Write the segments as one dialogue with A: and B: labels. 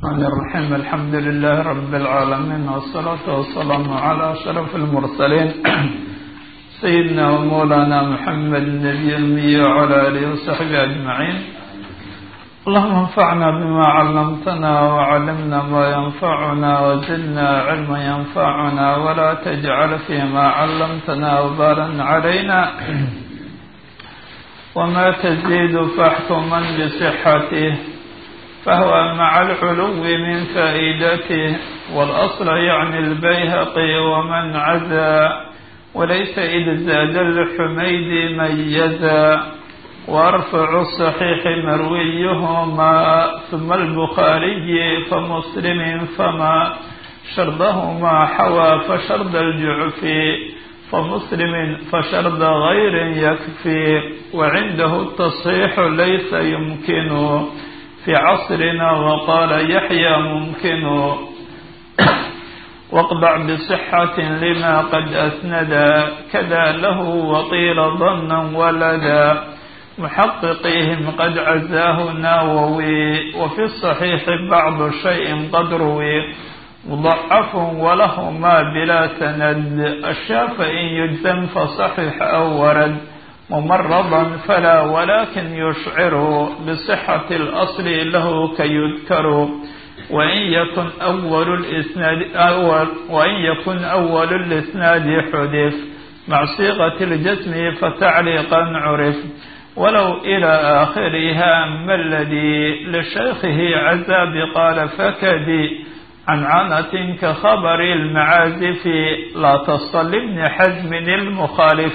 A: الرحمن الرحيم الحمد لله رب العالمين والصلاة والسلام على أشرف المرسلين سيدنا ومولانا محمد النبي الأمي وعلى آله وصحبه أجمعين. اللهم انفعنا بما علمتنا وعلمنا ما ينفعنا وزدنا علما ينفعنا ولا تجعل فيما علمتنا وبالا علينا. وما تزيد فاحكما بصحته فهو مع العلو من فائدته، والأصل يعني البيهقي ومن عزا، وليس إذ زاد الحميد ميزا. وارفع الصحيح مرويهما ثم البخاري فمسلم فما شرطهما حوى فشرط الجعفي فمسلم فشرط غير يكفي. وعنده التصحيح ليس يمكن في عصرنا وقال يحيى ممكن. واقبع بصحة لما قد أسندا كذا له وطيل ظنا ولدا. محققيهم قد عزاه النووي وفي الصحيح بعض شيء قد روي. مضعف ولهما بلا سند الشافعي يجزم فصحح أو ورد. ممرضا فلا ولكن يشعر بصحة الأصل له كيذكر. وإن يكن أول الإسناد حدث مع صيغة الجسم فتعليقا عرف. ولو إلى آخرها ما الذي لشيخه عزا بقال فكدي عن عنة كخبر المعازف لا تصل ابن حزم المخالف.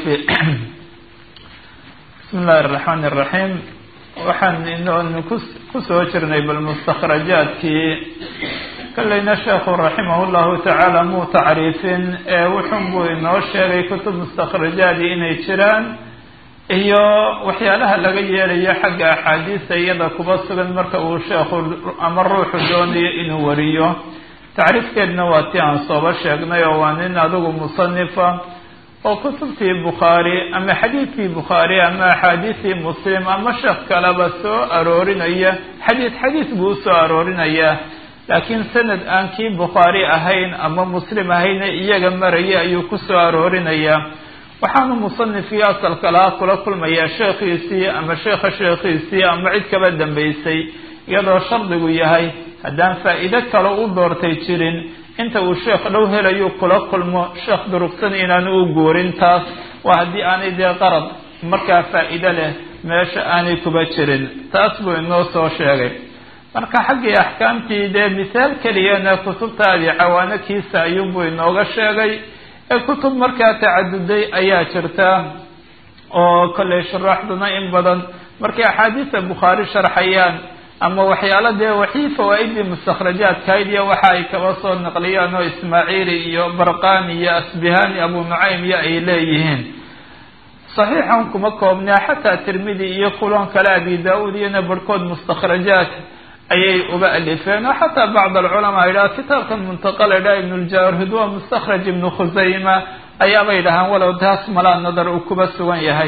A: بسم الله الرحمن الرحيم. waxaan ku soo jirnay bal mustakhrajaadkii kallayna sheekhu raximahullahu tacaala muu tacriifin ee wuxun buu inoo sheegay kutub mustakhrajaadii inay jiraan iyo waxyaalaha laga yeelayo xagga axaadiista iyada kuba sugan marka uu sheekhu ama ruuxu doonayo inuu wariyo. tacriifkeedna waa tii aan sooba sheegnay oo waa nin adigu musanifa oo kutubtii bukhaari ama xadiidkii bukhaari ama axaadiistii muslim ama sheekh kaleba soo aroorinaya xadiid buu usoo aroorinaya, laakiin sanad aan kii bukhaari ahayn ama muslim ahayna iyaga maraya ayuu ku soo aroorinaya. waxaanu musanifkii asalka lahaa kula kulmayaa sheekhiisii ama sheekha sheekhiisii ama cid kaba dambaysay, iyadoo shardigu yahay haddaan faa'iido kale u doortay jirin inta uu sheekh dhow helayu kula kulmo sheekh durugsan inaanu u guurin. taas waa haddii aanay dee qarad markaa faa'iido leh meesha aanay kuba jirin. taas buu inoo soo sheegay. marka xaggii axkaamtii dee misaal keliyana kutubtaadii cawaano kiisa ayuunbuu inooga sheegay. ee kutub markaa tacaduday ayaa jirta oo kolley shuraaxduna in badan markay axaadiista bukhaari sharxayaan ama waxyaala dee waxii fawaaidii mustakhrajaadkayd iyo waxa ay kaba soo naqliyaan oo ismaaciili iyo barqani iyo asbihani abu nucaym iyo ay leeyihiin. saxiixan kuma koobnaa xataa tirmidi iyo kulon kale abi daa-uud iyona barhkood mustakhrajaad ayay uga alifeen oo xataa bacd alculamaa yidhaha kitaabkan muntaqa la yidhaha ibn ljaarhud waa mustakhraj ibnu khusayma ayaabay dhahaan walow taas malaa nadar uu kuba sugan yahay.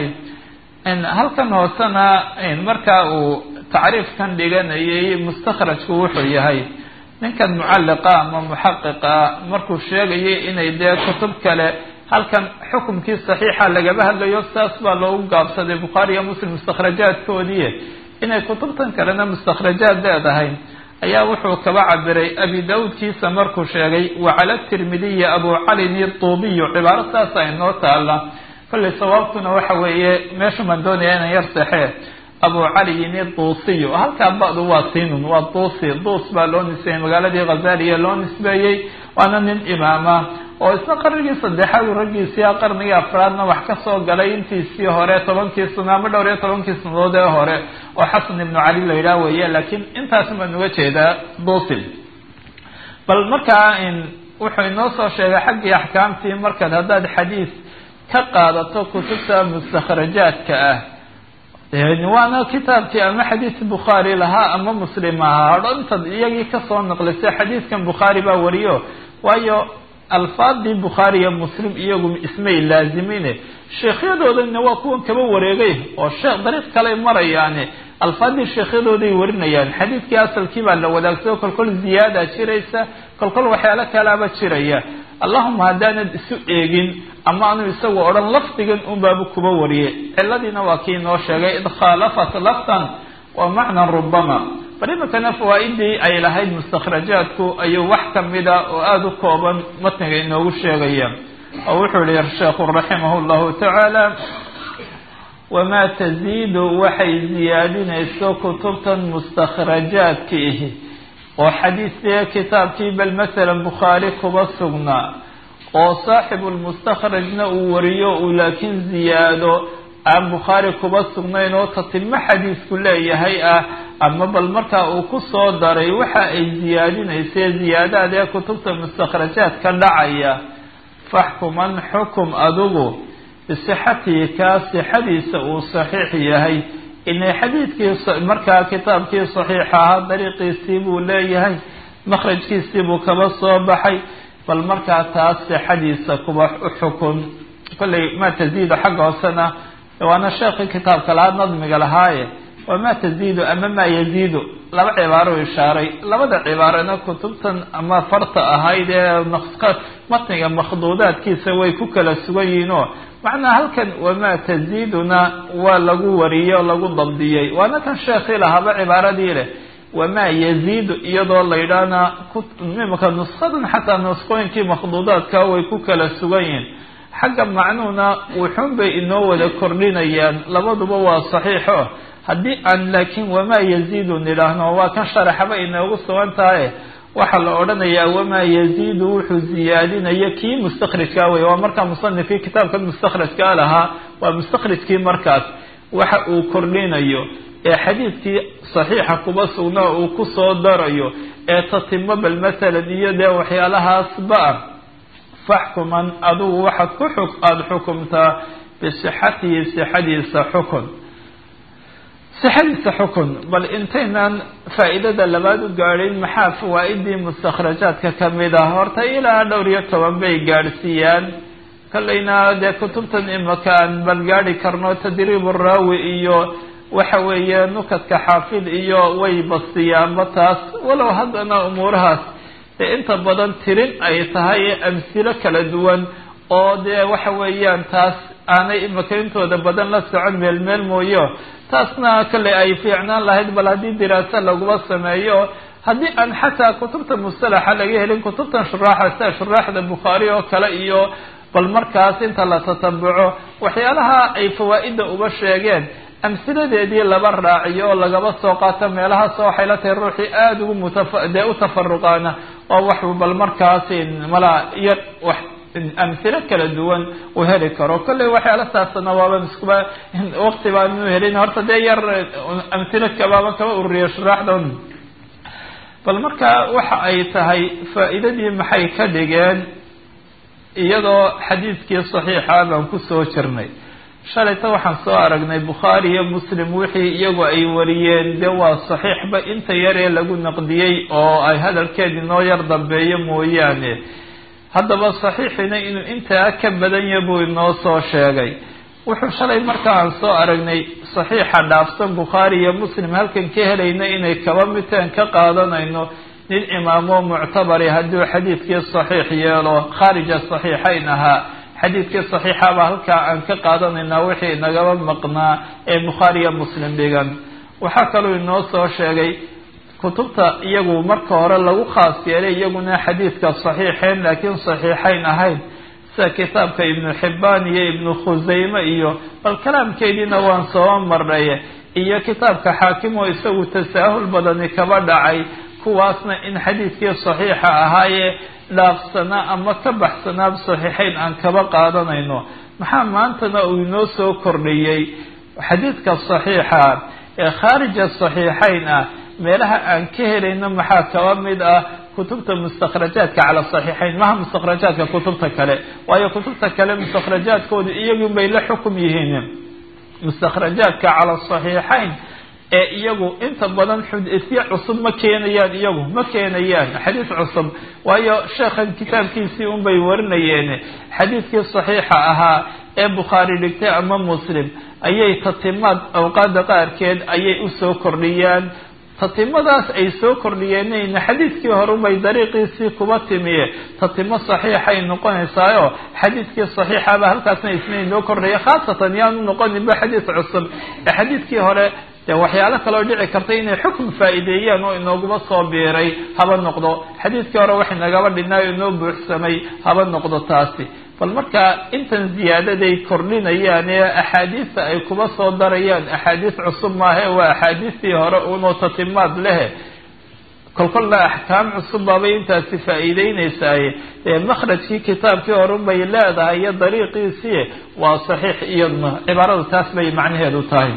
A: halkan hoosena markaa uu tacriifkan dhiganayay mustakhrajku wuxuu yahay ninkan mucalliqa ama muxaqiqa markuu sheegayay inay dee kutub kale halkan xukumkii saxiixa lagaba hadlayo saas baa loogu gaabsaday bukhaari iyo muslim mustakhrajaadkoodii inay kutubtan kalena mustakhrajaad leedahay ayaa wuxuu kaba cabiray abi daawudkiisa markuu sheegay wacala tirmidiyi abu calin ituubiyu cibaaro saasa inoo taala. kolley sawaabtuna waxa weeye meesha maan doonaya inan yar seexee abu caliyin iduusiyu halkaa ba'du waa siinun waa duusi duus baa loo nisbeeyey magaaladii khazaliya loo nisbeeyey. waana nin imaama oo isna qarnigii saddexaad raggiisii qarnigii afraadna wax ka soo galay intiisii hore 10kii sano ama dhowr iyo 10kii sanadood ee hore oo xasan ibnu cali la yidhaah weeye, laakiin intaas baan uga jeedaa duusi. bal markaa wuxuu inoo soo sheegay xaggii axkaamtii markaad haddaad xadiis ka qaadato kutubta mustakhrajaadka ah waana kitaabkii ama xadiis bukhaari lahaa ama muslim ahaa hodhantaad iyagii kasoo naqlisay xadiiskan bukhaari baa wariyo. waayo alfaadii bukhaari iyo muslim iyagu ismay laazimine sheekhyadoodanna waa kuwan kaba wareegay oo sheekh dariiq kale marayaane alfaadii sheekhyadooday warinayaan xadiidkii asalkii baa la wadaagsayo kolkol ziyaada jiraysa kolkol waxyaalo kalaaba jiraya allahuma haddaanad isu eegin ama anu isagu odhan lafdigan unbaabu kuba wariyay ciladiina waa kii noo sheegay id khaalafat laftan wa macnan rubama bal imakana fawaaidii ay lahayd mustakhrajaadku ayuu wax kamida oo aada u kooban matniga inoogu sheegaya oo wuxuu yihi sheekhu raximah llahu tacaala wamaa taziidu waxay ziyaadinayso kutubtan mustakhrajaadkiihi oo xadiiskii kitaabkii bal masalan bukhaari kuba sugnaa oo saaxibu lmustakhrajna uu wariyo uu laakiin ziyaado aan bukhaari kuba sugnayn oo tatilmo xadiisku leeyahay ah ama bal markaa uu ku soo daray waxa ay ziyaadinaysee ziyaadaadee kutubta mustakhrajaadka dhacaya faxkuman xukum adigu bisixatihi kaa sixadiisa uu saxiix yahay inay xadiidkii markaa kitaabkii saxiixa ahaa dariiqiisii buu leeyahay makhrajkiisii buu kaba soo baxay bal markaa taas sixadiisa kuba xukun kolley maa taziidu xagga hoosena waana sheekii kitaabka lahaa nadmiga lahaaye wamaa taziidu ama maa yaziidu laba cibaaro ishaaray labada cibaarana kutubtan ama farta ahayd ee matniga makhduudaadkiisa way ku kala sugan yihiinoo macnaa halkan wamaa taziiduna waa lagu wariyey oo lagu dabdiyey waana kan sheekii lahaaba cibaaradii leh wamaa yaziidu iyadoo laydhaana imika nuskadan xataa nuskooyinkii makhduudaadka way ku kala sugan yihiin xagga macnuhuna wuxuun bay inoo wada kordhinayaan labaduba waa saxiixo haddii aan laakiin wamaa yaziidu nidhaahno waa kan sharaxaba inoogu sugan tahay waxaa la odhanayaa wamaa yaziidu wuxuu ziyaadinaya kii mustakrijkaa wey waa markaa musanifkii kitaabkan mustakhrajkaa lahaa waa mustakrijkii markaas waxa uu kordhinayo ee xadiidkii saxiixa kuba sugnaa uu ku soo darayo ee tatimo bal masalan iyo dee waxyaalahaasba faxkuman adigu waxaad aada xukumtaa bisixatihi sixadiisa xukun sixadiisa xukun bal intaynaan faa'iidada labaad u gaadhin maxaa fawaaidii mustakhrajaadka kamid ah horta ilaa dhowr iyo 10 bay gaadhsiiyaan kallayna dee kutubtan imaka aan bal gaadhi karno tadriib raawi iyo waxa weeye nukadka xaafid iyo way basiyaanba taas walow haddana umuurahaas dee inta badan tirin ay tahay amsilo kala duwan oo dee waxa weeyaan taas aanay imaka intooda badan la socon meel mooyo taasna kale ay fiicnaan lahayd bal haddii diraaso laguma sameeyo haddii aan xataa kutubta mustalaxa laga helin kutubtan shuraaxa sida shuraaxda bukhaari oo kale iyo bal markaas inta la tatabuco waxyaalaha ay fawaa'ida uba sheegeen amsiladeedii laba raaciyo oo lagaba soo qaato meelahaas waxay la tahay ruuxii aada ugu dee u tafaruqaana oo wax bal markaas malaa iyo wax amhilo kala duwan uu heli karo kolley waxyaala taasna waaba iskuba waqti baan inu helin horta dee yar amhilo kabaaba kaba ururiya shuraaxdan bal marka waxa ay tahay faa'iidadii maxay ka dhigeen iyadoo xadiidkii saxiixa baan kusoo jirnay shalayta waxaan soo aragnay bukhaari iyo muslim wixii iyagu ay wariyeen dee waa saxiixba inta yaree lagu naqdiyey oo ay hadalkeedii noo yar dambeeyo mooyaane haddaba saxiixina inuu intaa ka badan yahay buu inoo soo sheegay wuxuu shalay markaan soo aragnay saxiixa dhaafsan bukhaari iyo muslim halkan ka helayna inay kaba miteen ka qaadanayno nin imaamo muctabari hadduu xadiidkii saxiix yeelo khaarija saxiixayn ahaa xadiidkii saxiixaba halkaa aan ka qaadanaynaa wixii nagaba maqnaa ee bukhaari iyo muslim dhigan waxaa kaloo inoo soo sheegay kutubta iyagu marka hore lagu khaas yeelay iyaguna xadiidka saxiixeen laakiin saxiixayn ahayn sida kitaabka ibnu xibbaan iyo ibnu khusayme iyo bal kalaamkeediina waan soo marnay iyo kitaabka xaakim oo isagu tasaahul badani kaba dhacay kuwaasna in xadiidkii saxiixa ahaayee dhaafsanaa ama ka baxsanaa saxiixayn aan kaba qaadanayno maxaa maantana uu inoo soo kordhiyey xadiidka saxiixa ee khaarija saxiixayn ah meelaha aan ka helayno maxaa kaba mid ah kutubta mustakhrajaadka cala saxiixayn maha mustakhrajaadka kutubta kale waayo kutubta kale mustakhrajaadkooda iyagu bay la xukum yihiin mustakhrajaadka cala saxiixayn iyagu inta badan xadiisyo cusub ma keenayaan, iyagu ma keenayaan xadiis cusub, waayo sheekhan kitaabkiisii unbay warinayeen xadiiskii saxiixa ahaa ee bukhaari dhigtay ama muslim ayay tatimaad awqaada qaarkeed ayay usoo kordhiyaan. tatimadaas ay soo kordhiyeenayna xadiiskii horubay dariiqiisii kuba timiye tatimo saxiixay noqonaysaayo xadiiskii saxiixaba halkaasna isna inoo kordhaya, khaasatan yaanu noqoninba xadiis cusub ee xadiiskii hore dee waxyaalo kaloo dhici kartay inay xukm faa'iideeyaan oo inooguba soo biiray haba noqdo, xadiiskii hore wax inagaba dhinaayo inoo buuxsamay haba noqdo taasi. bal markaa intan ziyaadaday kordhinayaan ee axaadiista ay kuba soo darayaan axaadiis cusub maahe waa axaadiistii hore unoo tatimaad lehe, kolkolna axkaam cusub baabay intaasi faa'iideynaysaay. makhrajkii kitaabkii horun bay leedahay iyo dariiqiisii waa saxiix iyadna, cibaaradu taas bay macnaheedu tahay.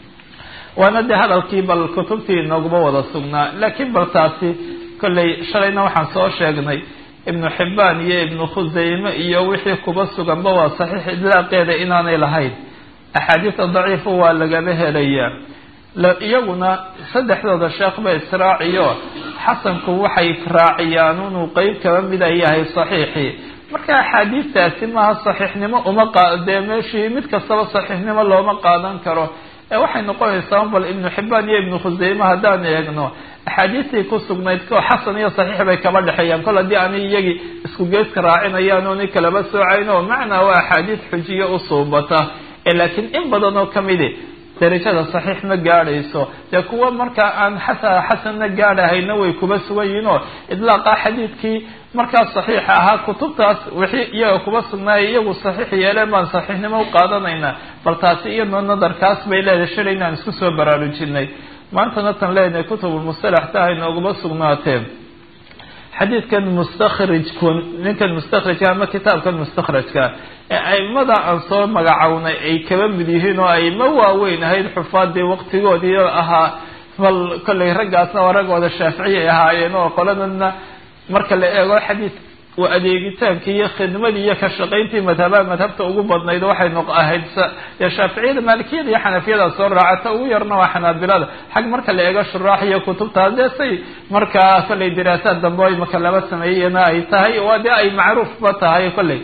A: waana dee hadalkii bal kutubtii inooguma wada sugnaa, laakiin bal taasi kolley shalayna waxaan soo sheegnay ibnu xibbaan iyo ibnu khusayme iyo wixii kuba suganba waa saxiix idlaaqeeda inaanay lahayn, axaadiista daciifa waa lagaba helayaa. iyaguna saddexdooda sheekhba israaciyo xasanku waxay raaciyaan inuu qeyb kaba mida yahay saxiixii. marka axaadiistaasi maaha saxiixnimo uma dee meeshii mid kastaba saxiixnimo looma qaadan karo, waxay noqonaysaa bal ibnu xibbaan iyo ibnu khusayme haddaan eegno axaadiistii ku sugnayd ko xasan iyo saxiix bay kaba dhexeeyaan, kol haddii aanay iyagii isku geeska raacinayaan oonay kalaba soocayn oo macnaa waa axaadiis xujiye u suubata. laakiin in badan oo kamidi darajada saxiix ma gaadhayso, dee kuwa markaa aan xataa xasanna gaadhahayna way kuba sugan yihiin oo idlaaqa xadiidkii markaa saxiixa ahaa kutubtaas wixii iyaga kuba sugnaaya iyagu saxiix yeeleen baan saxiixnimo u qaadanaynaa. bal taasi iyadoo nadarkaas bay leedahay shalay inaan isku soo baraarujinay, maantana tan leenahay kutubulmustalax taha inooguma sugnaateen xadiidkan mustakrijku ninkan mustakrijka ama kitaabkan mustakhrajka ee aimada aan soo magacownay ay kaba mid yihiin oo aimo waaweyn ahayd xufaadii waqtigoodii ahaa, bal kollay raggaasna waa raggooda shaaficiyi ay ahaayeen oo qoladana marka la eego xadiis waa adeegitaankii iyo khidmadii iyo ka shaqayntii madhabta ugu badnayd waxay ahayd shaaficiyada, maalikiyada iyo xanafiyada soo raacata, ugu yarna waa xanaabilada. xag marka la eego shuraax iyo kutubtaas dee say markaa kollay diraasaad dambe ay maka laba sameeyena ay tahay, waa dee ay macruufba tahay kollay.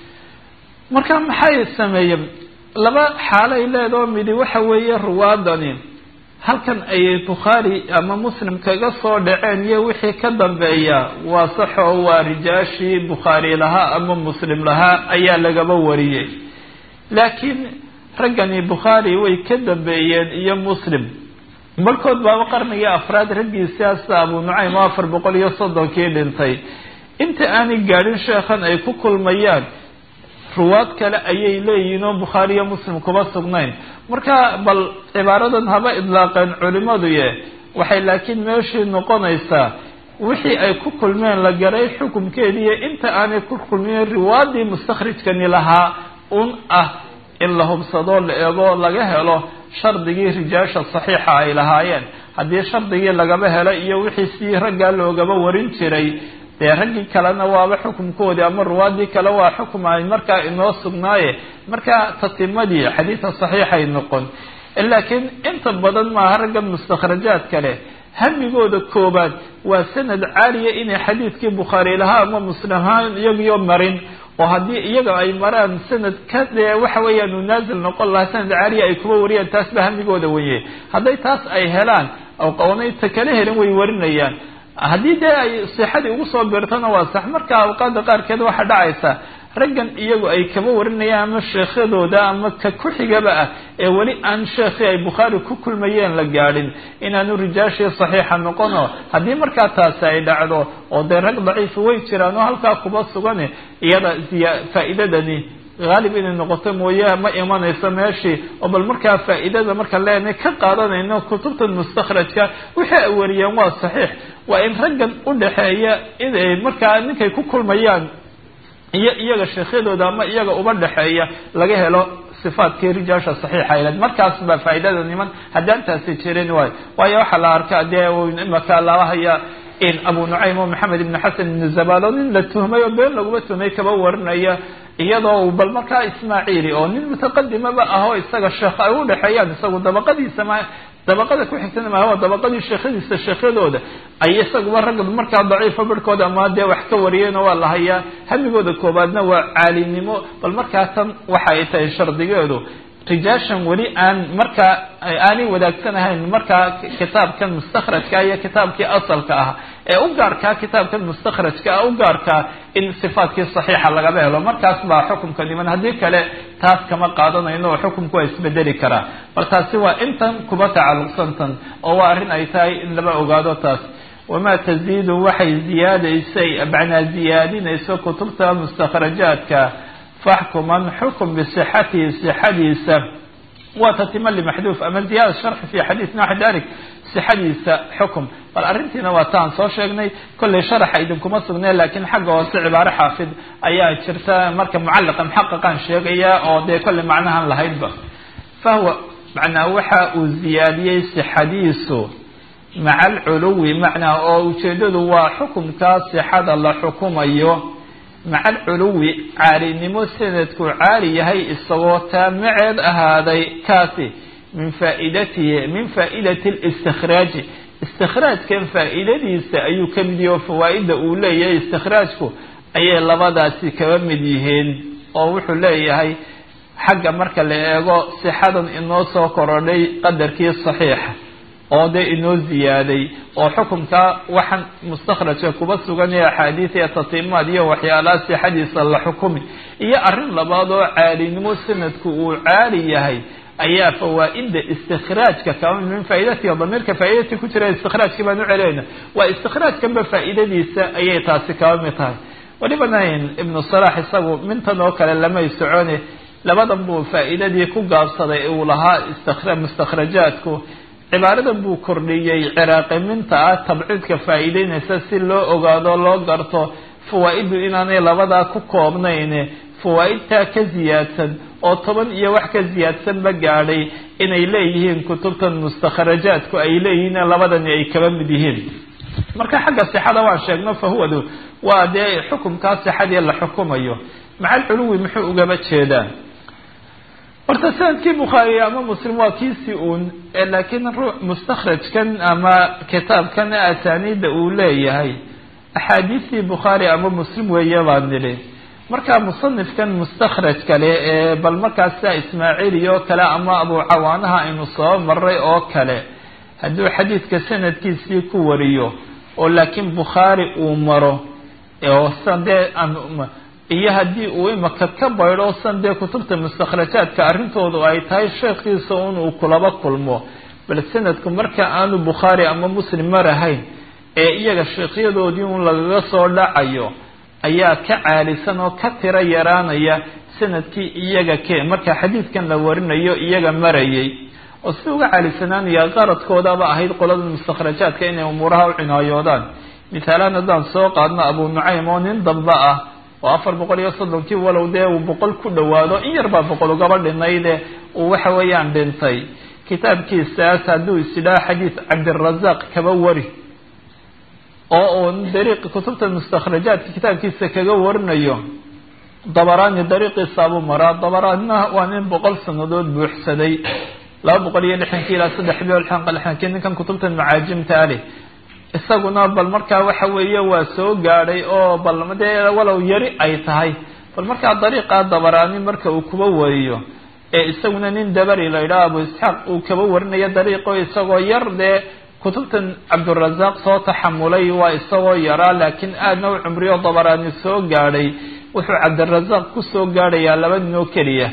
A: marka maxay sameeyeen laba xaalay leedoo midi waxa weeye ruwaadani halkan ay bukhaari ama muslim kaga soo dhaceen iyo wixii ka dambeeya waa saxo waa rijaashii bukhaari lahaa ama muslim lahaa ayaa lagaba wariyey, laakiin raggani bukhaari way ka dambeeyeen iyo muslim, markood baaba qarnigii afraad raggiisiaasa abu nucaym oo 430 dhintay. inta aanay gaadhin sheekhan ay ku kulmayaan ruwaad kale ayay leeyihiin oo bukhaari iyo muslim kuba sugnayn. marka bal cibaaradan haba idlaaqeen culimadu waxay laakiin meeshii noqonaysaa wixii ay ku kulmeen la garay xukumkeediiyo inta aanay ku kulmeen riwaadii mustakhrijkani lahaa un ah in la hubsadoo la eego laga helo shardigii rijaasha saxiixa ay lahaayeen. haddii shardigii lagaba helo iyo wixii sii raggaa loogaba warin jiray dee raggii kalena waaba xukumkoodii ama ruwaadii kale waa xukum ay markaa inoo sugnaaye, markaa tatimadii xadiidka saxiixay noqon. laakiin inta badan maaha ragga mustakhrajaad kale hamigooda koobaad waa sanad caaliya inay xadiidkii bukhaari lahaa ama muslim ahaan iyagiyo marin, oo haddii iyaga ay maraan sanad ka dee waxa weeyaan uu naazil noqon lahaa sanad caaliya ay kuba wariyaan, taas ba hamigooda weye. hadday taas ay helaan oo qawnayta kala helin way warinayaan, haddii dee ay sixadii ugu soo biirtana waa sax. marka awqaada qaarkeed waxaa dhacaysa raggan iyagu ay kaba warinayaan ama sheekhadooda ama ka ku-xigaba ah ee weli aan sheekhii ay bukhaari ku kulmayeen la gaadhin inaanu rijaashii saxiixa noqono. haddii markaa taasi ay dhacdo oo dee rag daciifa way jiraan oo halkaa kuba sugan, iyada faa'iidadani haalib inay noqoto mooye ma imanayso meeshii. oo bal markaa faa'iidada markaan leenahay ka qaadanayno kutubtan mustakhrajka wixii ay wariyeen waa saxiix, waa in raggan u dhaxeeya inay markaa ninkay ku kulmayaan iyo iyaga sheekhyadooda ama iyaga uba dhaxeeya laga helo sifaadkii rijaasha saxiixa ilad. markaas baa faa'iidada niman haddaan taasi jirin waayo waxaa la arkaa dee imaka laba haya in abu nucaym oo maxamed ibn xasan ibn zabalo nin la tuhmay oo been laguma tuhmay kaba warinaya, iyadoo bal markaa ismaaciili oo nin mutaqadimaba ahoo isaga sheekh ay u dhaxeeyaan, isagu dabaqadiisa dabaqada ku xigtana ma waa dabaqadii sheekhadiisa sheekhadooda ay isaguba ragga markaa daciifa barhkooda ama dee wax ka wariyeyna waa la hayaa hamigooda koobaadna waa caalinimo bal markaa tan waxa ay tahay shardigeedu rijaashan weli aan markaa aanay wadaagsanhayn markaa kitaabkan mustakhrajka iyo kitaabkii asalka ah ee u gaarkaa kitaabkan mustakhrajka u gaarkaa in sifaadkii saxiixa lagaba helo markaas baa xukumka dhiman haddii kale taas kama qaadanayno oo xukumku waa isbedeli karaa bal taasi waa intan kuba tacalluqsantan oo waa arrin ay tahay in laba ogaado taas wamaa taziidu waxay ziyaadaysay macnaa ziyaadinayso kutubta mustakhrajaadka faxkuman xukum bisixatihi sixadiisa waa tatima limaxduuf ama ziyaada sharxi fi xadiis naxwi dalik sixadiisa xukum bal arrintiina waa taan soo sheegnay kollay sharaxa idinkuma sugnee laakiin xagga hoose cibaaro xaafid ayaa jirta marka mucalliqa muxaqiqan sheegaya oo dee kollay macnahan lahaydba fahuwa macnaa waxa uu ziyaadiyey sixadiisu maca alculuwi macnaa oo ujeedadu waa xukumkaa sixada la xukumayo maca alculuwi caalinimo sanadku caali yahay isagoo taamaceed ahaaday kaasi min faaidati listikhraaji istikhraajkan faa'iidadiisa ayuu ka mid yahay oo fawaa-ida uu leeyahay istikhraajku ayay labadaasi kaba mid yihiin oo wuxuu leeyahay xagga marka la eego sixadan inoo soo korodhay qadarkii saxiixa oo dee inoo ziyaaday oo xukumka waxaan mustakhrajka kuba sugan ee axaadiis iyo tatiimaad iyo waxyaalaha sixadiisa la xukumi iyo arrin labaad oo caalinimo sanadku uu caali yahay ayaa fawaa-ida istikhraajka kama min faaidatihi damiirka faaidati ku jira istikhraajkii baan u celayna waa istikhraajkanba faa'iidadiisa ayay taasi kaba mid tahay walibana ibnu salax isagu mintan oo kale lamay socone labadan buu faa'iidadii ku gaabsaday uu lahaa mustakhrajaadku cibaaradan buu kordhiyey ciraaqiminta ah tabciidka faa'iideynaysa si loo ogaado loo garto fawaa-idu inaanay labadaa ku koobnayn fawaa-idtaa ka ziyaadsan oo 10 iyo wax ka ziyaadsanba gaadhay inay leeyihiin kutubtan mustakhrajaadku ay leeyihiin labadani ay kaba mid yihiin marka xagga sixada waan sheegno fahuwadu waa dee xukumkaa sixadii la xukumayo maca alculuwi muxuu ugaba jeedaa horta sanadkii bukhaari ama muslim waa kiisii uun laakiin mustakhrajkan ama kitaabkan asaaniida uu leeyahay axaadiistii bukhaari ama muslim weeye baan nidhi markaa musanifkan mustakhraj kale ee bal markaas sida ismaaciili oo kale ama abucawaanaha aynu soo maray oo kale hadduu xadiidka sanadkiisii ku wariyo oo laakiin bukhaari uu maro oo sandee iyo haddii uu imaka ka baydho sandee kutubta mustakhrajaadka arrintoodu ay tahay sheekhiisa un uu kulaba kulmo bal sanadku marka aanu bukhaari ama muslim marahayn ee iyaga sheekhyadoodii un lagaga soo dhacayo ayaa ka caalisan oo ka tiro yaraanaya sanadkii iyaga marka xadiidkan la warinayo iyaga marayay oo si uga caalisanaanaya qaradkoodaba ahayd qolada mustakhrajaadka inay umuuraha u cinaayoodaan misaalaan haddaan soo qaadno abu nucaym oo nin damba ah oo 430 walow dee uu 100 ku dhawaado in yarbaa 100 ugaba dhinayde uu waxa weeyaan dhintay kitaabkiisaas hadduu isidhaa xadiis cabdirazaaq kaba wari oo dariiq kutubta mustakhrajaadka kitaabkiisa kaga warinayo dabaraani dariiqiisa abuu maraa dabaraanina waa nin 100 sanadood buuxsaday 260 ilaa 360 ninkan kutubtan macaajimta leh isaguna bal markaa waxa weeye waa soo gaadhay oo bal madee walow yari ay tahay bal markaa dariiqa dabaraani marka uu kuba wariyo ee isaguna nin dabari la yidhaha abu isxaaq uu kaba warinayo dariiqo isagoo yar dee kutubtan cabdirazaaq soo taxamulay waa isagoo yaraa laakiin aadna u cumriyo dabaraani soo gaadhay wuxuu cabdirazaaq ku soo gaadhayaa 2 nin oo keliya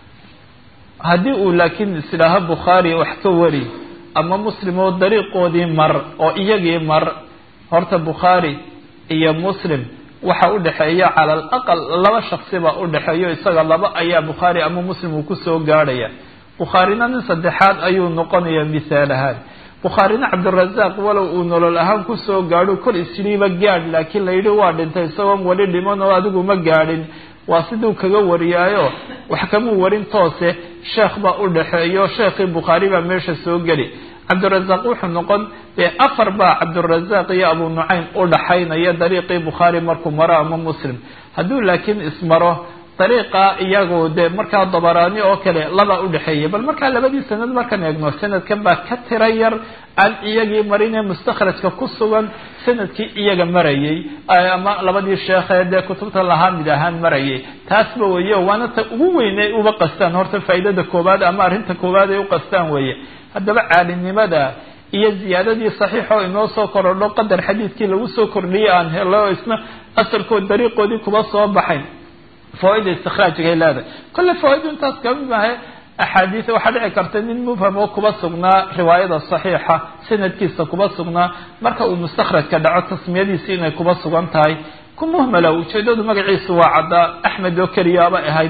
A: haddii uu laakiin islaaha bukhaari wax ka wari ama muslim oo dariiqoodii mar oo iyagii mar horta bukhaari iyo muslim waxa u dhaxeeya cala alaqal 2 shakhsi baa u dhaxeeyo isaga 2 ayaa bukhaari ama muslim uu ku soo gaadhaya bukhaarina nin saddexaad ayuu noqonayaa misaal ahaan bukhaarina cabdirazaaq walow uu nolol ahaan ku soo gaadho kor isliiba gaadh laakiin la yidhi waa dhintay isagoon wali dhiman oo adigu ma gaadhin waa siduu kaga wariyaayo wax kamuu warin toose sheekh baa u dhaxeeyo sheekhii bukhaari baa meesha soo geli cabdirazaaq wuxuu noqon dee 4 baa cabdirazaaq iyo abu nucaym u dhaxaynaya dariiqii bukhaari markuu maro ama muslim hadduu laakiin ismaro dariiqa iyagu dee markaa dabaraani oo kale laba udhexeeya bal markaa labadii sanad markaan eegno sanadkan baa ka tira yar aan iyagii marin ee mustakhrajka ku sugan sanadkii iyaga marayay ama labadii sheekhe dee kutubta lahaa mid ahaan marayay taasba weeye waana ta ugu weyn ay uba qastaan horta faa'iidada koobaad ama arrinta koobaad ay u qastaan weeye haddaba caalinimada iyo ziyaadadii saxiixoo inoo soo korodho qadar xadiidkii lagu soo kordhiyay aan helo isna asalkood dariiqoodii kuba soo baxay fawaaida istikraajigay leedahay kolle fawaaida intaas kamid maahe axaadiis waxaa dhici karta nin mufham oo kuba sugnaa riwaayada saxiixa sanadkiisa kuba sugnaa marka uu mustakhrajka dhaco tasmiyadiisi inay kuba sugan tahay ku muhmala ujeedadu magaciisu waa caddaa axmed oo keliyaaba ahayd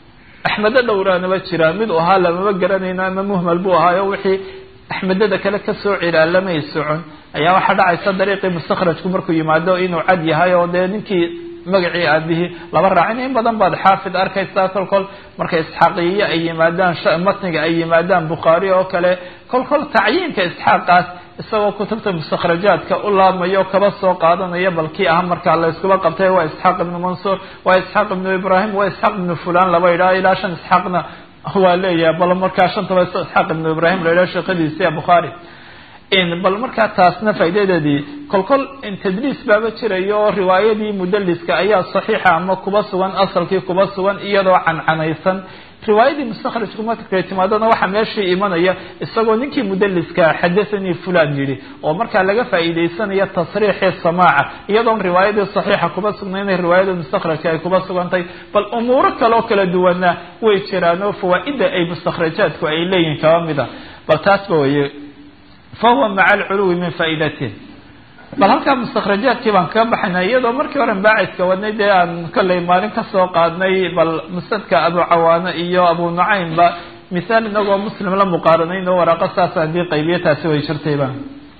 A: axmedo dhowraanaba jiraan mid u ahaa lamama garanayno ama muhmal buu ahaayo wixii axmedada kale kasoo cilaalamay socon ayaa waxaa dhacaysa dariiqii mustakhrajku markuu yimaado inuu cad yahay oo dee ninkii magacii aabihii laba raacin in badan baad xaafid arkaysaa kolkol markay isxaaqiyiye ay yimaadaan matniga ay yimaadaan bukhaari oo kale kolkol tacyiinka isxaaqaas isagoo kutubta mustakhrajaadka u laabmayo kaba soo qaadanaya balkii ah markaa la iskuba qabtay waa isxaaq ibnu mansuur waa isxaaq ibnu ibrahim waa isxaaq ibnu fulan laba yidhaha ilaa 5 isxaaqna waa leeyahay bal markaa 5 isxaaq ibnu ibrahim la yidhaha sheekadiisa bukhaari bal markaa taasna faa'iidadeedii kolkol tadliis baaba jirayo oo riwaayadii mudalliska ayaa saxiixa ama kuba sugan asalkii kuba sugan iyadoo cancanaysan riwaayadii mustakhrajku markay timaadona waxaa meeshii imanaya isagoo ninkii mudalliska xadathanii fulan yidhi oo markaa laga faa'iidaysanaya tasriixii samaaca iyadoon riwaayadii saxiixa kuba sugnayn riwaayadii mustakhrajka ay kuba sugantay bal umuuro kaloo kala duwana way jiraan oo fawaa'ida ay mustakhrajaadku ay leeyihin kaba mida bal taasba waye fahuwa maca alculuwi min faa'idatih bal halkaa mustakhrajaadkii baan kaga baxaynaa iyadoo markii hore baaciska wadnay dee aan kollay maalin kasoo qaadnay bal musnadka abu cawaano iyo abu nucaymba mihaal inagoo muslim la muqaaranayn oo waraaqa saas haddii qaybiya taasi way jirtayba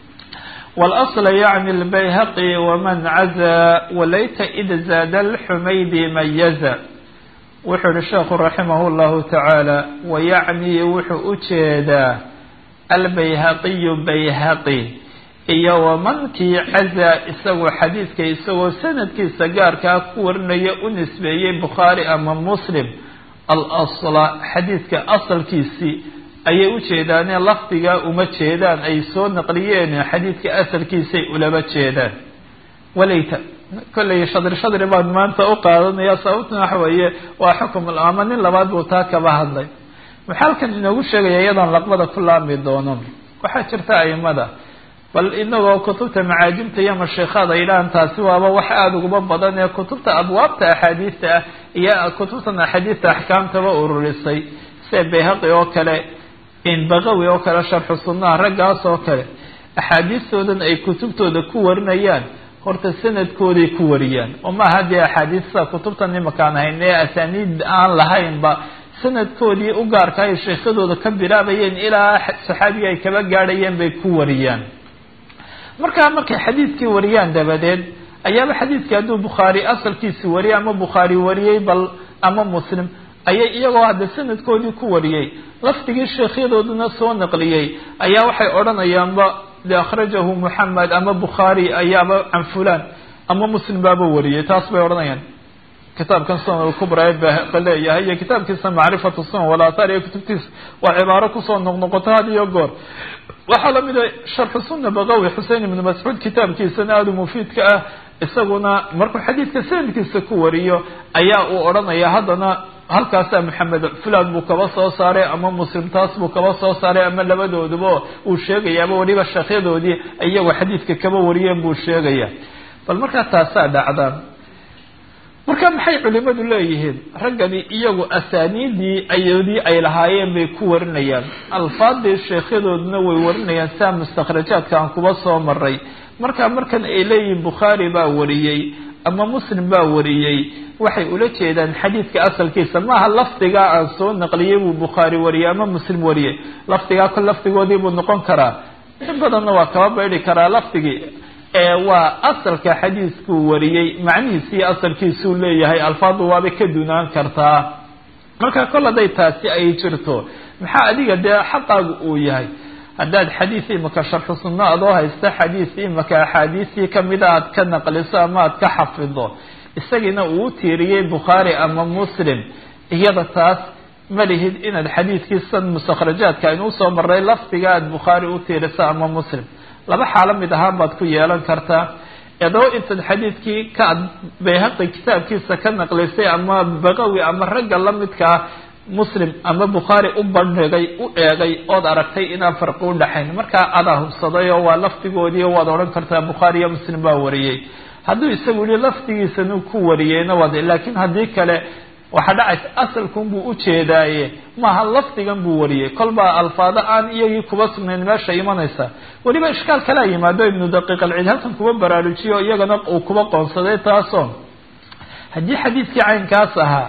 A: walasla yacni albayhaqi waman caza walayta id zaada alxumaydi mayaza wuxuu yihi sheekhu raximah llahu tacaala wayacni wuxuu ujeedaa albayhaqiyu bayhaqi iyo wamankii cazaa isagoo xadiidka isagoo sanadkiisa gaarkaa ku warinaya u nisbeeyey bukhaari ama muslim alasla xadiidka asalkiisii ayay ujeedaane lafdigaa uma jeedaan ay soo naqliyeen xadiidka asalkiisay ulaba jeedaan walayta kollay shadri baan maanta u qaadanaya sababtuna waxa weeye waa xukum ama nin labaad buu taa kaba hadlay waxaa halkan inoogu sheegaya iyadaan laqbada ku laami doono waxaa jirta aimada bal inagoo kutubta macaajimta iyo masheekhaada yidhahan taasi waaba wax aada uguma badan ee kutubta abwaabta axaadiista ah iyo kutubtan axaadiista axkaamtaba ururisay sida bayhaqi oo kale baqawi oo kale sharxu sunnaha raggaas oo kale axaadiistoodan ay kutubtooda ku warinayaan horta sanadkooday ku wariyaan oo maaha dee axaadiista kutubtan imakaan hayn ee asaaniid aan lahaynba sanadkoodii u gaarka ay sheekadooda ka bilaabayeen ilaa saxaabiga ay kaba gaadhayeen bay ku wariyaan markay xadiidkii wariyaan dabadeed ayaaba xadiidkii hadduu bukhaari asalkiisi wariyay ama bukhaari wariyey bal ama muslim ayay iyagoo hadda sanadkoodii ku wariyey lafdigii sheekhyadooduna soo naqliyey ayaa waxay odhanayaanba de akhrajahu muxamed ama bukhaari ayaaba can fulan ama muslim baaba wariyey taas bay odhanayaan kitaabkan sunan kubra ee leeyahay iyo kitaabkiisa macrifatu sunan walaathaar iyo kutubtiisa waa cibaaro kusoo noqnoqoto had iyo goor waxaa lamid a sharxu sunna baqawi xusein ibnu mascuud kitaabkiisana aada mufiidka ah isaguna markuu xadiidka sanadkiisa ku wariyo ayaa uu odhanaya haddana halkaasaa maxamed fulan buu kaba soo saaray ama muslim taas buu kaba soo saaray ama labadooduba uu sheegayaaba weliba sheekhyadoodii iyagoo xadiidka kaba wariyeen buu sheegaya bal markaa taasaa dhacdaan marka maxay culimadu leeyihiin raggani iyagu asaaniidii ayoodii ay lahaayeen bay ku warinayaan alfaadii sheekhyadooduna way warinayaan saa mustakhrajaadka aan kuba soo maray markan ay leeyihiin bukhaari baa wariyey ama muslim baa wariyey waxay ula jeedaan xadiidka asalkiisa maaha lafdigaa aan soo naqliyey buu bukhaari wariyey ama muslim wariyey lafdigaa kol lafdigoodii buu noqon karaa in badanna waa kaba baydhi karaa lafdigii waa asalka xadiiskuu wariyey macnihiisii asalkiisuu leeyahay alfaadu waabay ka dunaan kartaa marka kol hadday taasi ay jirto maxaa adiga dee xaqaagu uu yahay haddaad xadiis imaka sharxu sunna adoo haysta xadiis imaka axaadiistii kamida aad ka naqliso ama aad ka xafido isagiina uu u tiiriyey bukhaari ama muslim iyada taas ma lihid inaad xadiidkiisan mustakhrajaadka aynu usoo maray lafdiga aad bukhaari u tiiriso ama muslim laba xaalo mid ahaan baad ku yeelan kartaa adoo intaad xadiidkii ka bayhaqi kitaabkiisa ka naqlisay ama baqawi ama ragga lamidkaa muslim ama bukhaari u bandhigay u eegay ood aragtay inaan farqi u dhaxayn markaa adaa hubsaday oo waa lafdigoodii waad odhan kartaa bukhaari iyo muslim baa wariyey hadduu isagu yihi lafdigiisanu ku wariyeyna waad laakiin haddii kale waxaa dhacaysa asalkun buu ujeedaaye maaha lafdigan buu wariyey kolbaa alfaado aan iyagii kuba sugnayn meesha imanaysa weliba ishkaal kalaa yimaado ibnu daqiiq alciid halkan kuba baraarujiyo iyagana uu kuba qoonsaday taasoo haddii xadiidkii caynkaas ahaa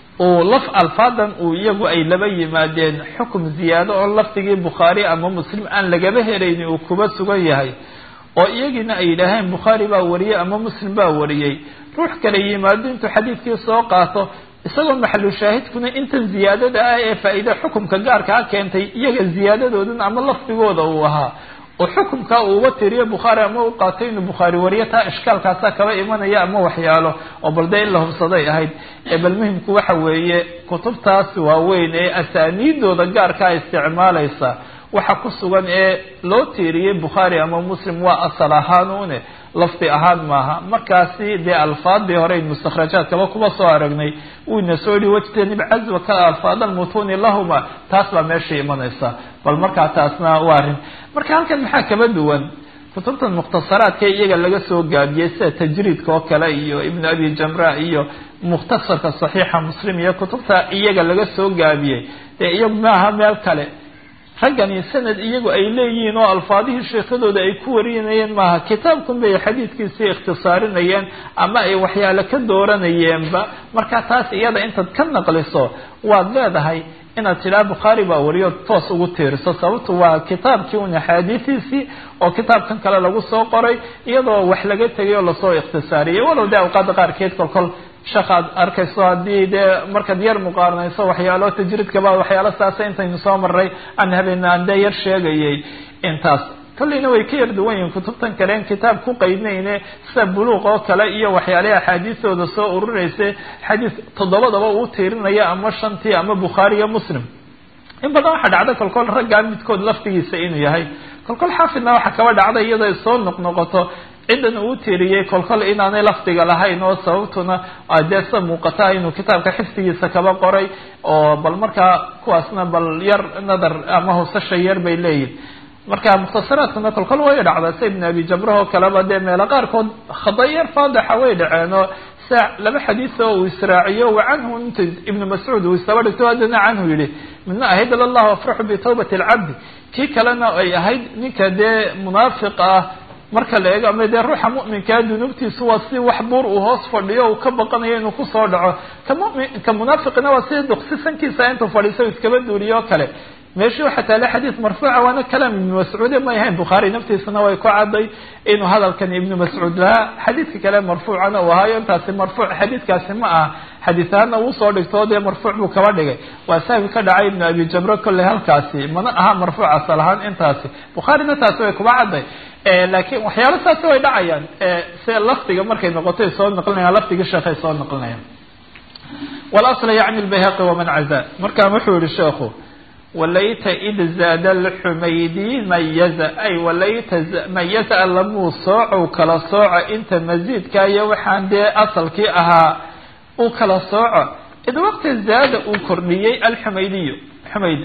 A: uu alfaadan uu iyagu ay laba yimaadeen xukum ziyaado oo lafdigii bukhaari ama muslim aan lagaba helayni uu kuba sugan yahay oo iyagiina ay yidhaaheen bukhaari baa wariyey ama muslim baa wariyey ruux kale yimaado intuu xadiidkii soo qaato isagoo maxalu shaahidkuna intan ziyaadada ah ee faa-iida xukumka gaarkaa keentay iyaga ziyaadadoodana ama lafdigooda uu ahaa oo xukumka uuba tiriyo bukhaari ama u qaatay inuu bukhaari wariyo taa ishkaalkaasa kaba imanaya ama waxyaalo oo balde in la hubsaday ahayd bal muhimku waxa weeye kutubtaas waaweyn ee asaaniidooda gaarkaa isticmaalaysa waxa ku sugan ee loo tiiriyey bukhaari ama muslim waa asal ahaan une lafdi ahaan maaha markaasi dee alfaadii hore mustakhrajaadkaba kuba soo aragnay uuna soo yihi wajtanib cazwa ka alfaad almutuni lahuma taas baa meesha imanaysa bal markaa taasna waa arrin marka halkan maxaa kaba duwan kutubtan mukhtasaraadka iyaga laga soo gaabiyey sida tajriidka oo kale iyo ibnu abi jamra iyo mukhtasarka saxiixa muslim iyo kutubta iyaga laga soo gaabiyey dee iyagu maaha meel kale raggani sanad iyagu ay leeyihiin oo alfaadihii sheekadooda ay ku warinayeen maaha kitaabkun bay xadiidkiisii ikhtisaarinayeen ama ay waxyaale ka dooranayeenba marka taas iyada intaad ka naqliso waad leedahay inaad tidhaha bukhaari baa wariyo toos ugu tiiriso sababtu waa kitaabkii un axaadiistiisii oo kitaabkan kale lagu soo qoray iyadoo wax laga tegay oo lasoo ikhtisaariyey walow dee awqaada qaarkeed kolkol shaqaad arkayso haddii dee markaad yar muqaaranayso waxyaalo tajriidkaba waxyaalo saasa intaynu soo maray aan habeenna aan dee yar sheegayay intaas kolleyna way ka yar duwan yihiin kutubtan kale in kitaab ku qaydnayne sida buluuq oo kale iyo waxyaalaha axaadiistooda soo ururaysa xadiis toddobadaba uu tiirinaya ama shantii ama bukhaari iyo muslim in badan waxaa dhacda kolkol raggaa midkood laftigiisa inuu yahay kolkol xaafidna waxaa kaba dhacda iyadoo soo noqnoqoto cidan uu tiiriyey kolkol inaanay lafdiga lahayn oo sababtuna dee sa muuqata inuu kitaabka xifdigiisa kaba qoray oo bal markaa kuwaasna bal yar nadar ama hoosasha yar bay leeyihin marka mukhtasaraadkuna kolkol way dhacda sa ibn abi jamrah oo kaleba dee meelo qaarkood khadayar faadixa way dhaceen oo sa laba xadiis oo uu israaciyo wa canhu inta ibnu mascuud uu isaba dhigto haddana canhu yihi midna ahayd allahu afraxu bitawbati alcabdi kii kalena ay ahayd ninka dee munaafiq ah marka la eego ama dee ruuxa mu'minkaa dunuubtiisu waa si wax buur uu hoos fadhiyo uu ka baqanayo inuu kusoo dhaco ka munaafiqina waa sida duqsi sankiisa intuu fadhiiso iskaba duuliyo o kale meeshii waxaa taale xadiis marfuuca waana kalaam ibnu mascuude may ahayn bukhaari naftiisana way ku cadday inuu hadalkan ibnu mascuud lahaa xadiidka kale marfuucana uu ahaayo intaasi marfuuc xadiidkaasi ma aha xadiis ahaana uu soo dhigto dee marfuuc buu kaba dhigay waa sahwi ka dhacay ibnu abi jamro kolley halkaasi mana aha marfuuc asal ahaan intaasi bukhaarina taasi way kuba cadday laakiin waxyaalo saasi way dhacayaan se lafdiga markay noqotay soo naqlinayaan lafdigii sheekhay soo naqlinayaan walasla yacni lbayhaqi waman caza markaa wuxuu yihi sheekhu walayta id zaada alxumaydi mayaza ay walayta mayaza lamuu sooco kala sooco inta masiidka iyo waxaan dee asalkii ahaa uu kala sooco id waqti zaada uu kordhiyey alxumaydiyu xumayd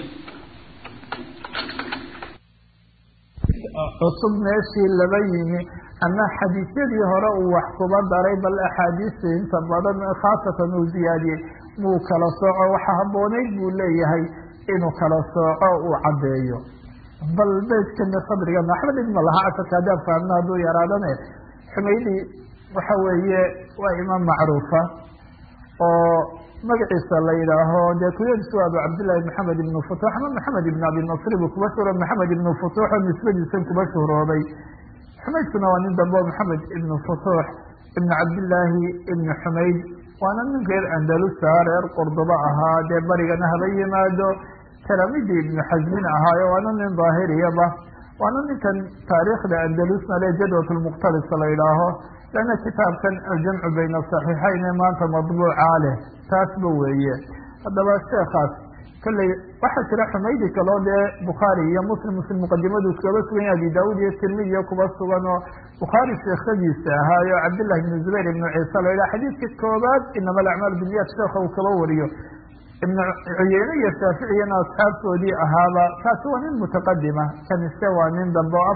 A: cusub meeshii laba yimi ama xadiisyadii hore uu wax kuba daray bal axaadiista inta badan khaasatan uu ziyaadiyey muu kala sooco waxa habbooneyd buu leeyahay inuu kala sooco uu caddeeyo bal beydkana sadrigan axmed ibn laha casarka haddaan fahamna hadduu yaraadane xumaydi waxa weeye waa imaam macruufa oo magaciisa la yidhaaho dee kuyadiisu abu cabdillahi maxamed ibnu futuux ama maxamed ibn abi nasri buu kuba shuhro maxamed ibnu futuux oo nisbadiisan kuba shuhrooday xumaydkuna waa nin dambe oo maxamed ibnu futuux ibn cabdillaahi ibn xumayd waana nin reer andalusa reer qordoba ahaa dee barigana haba yimaado talamidii ibnu xasmin ahaayo waana nin daahiriyaba waana ninkan taariikhda andalusna le jadwat lmuqtabisa la yidhaaho lana kitaabkan aljamcu bayna asaxiixayn ee maanta madbuucaa leh taasba weeye. haddaba sheekaas kolley waxaa jira xumaydi kaloo dee bukhaari iyo muslim muqadimadu kaba sugan yahay, abi daauud iyo tirmidi iyo kuba sugan oo bukhaari sheekhadiisa ahaayo cabdillahi ibnu zubayr ibnu ciisa la yidhaha xadiidka koobaad inama alacmaal biniyat sheekha uu kaba wariyo ibnu cuyeyne iyo shaaficiyana asxaabtoodii ahaaba kaasi waa nin mutaqadima, kanise waa nin dambe oo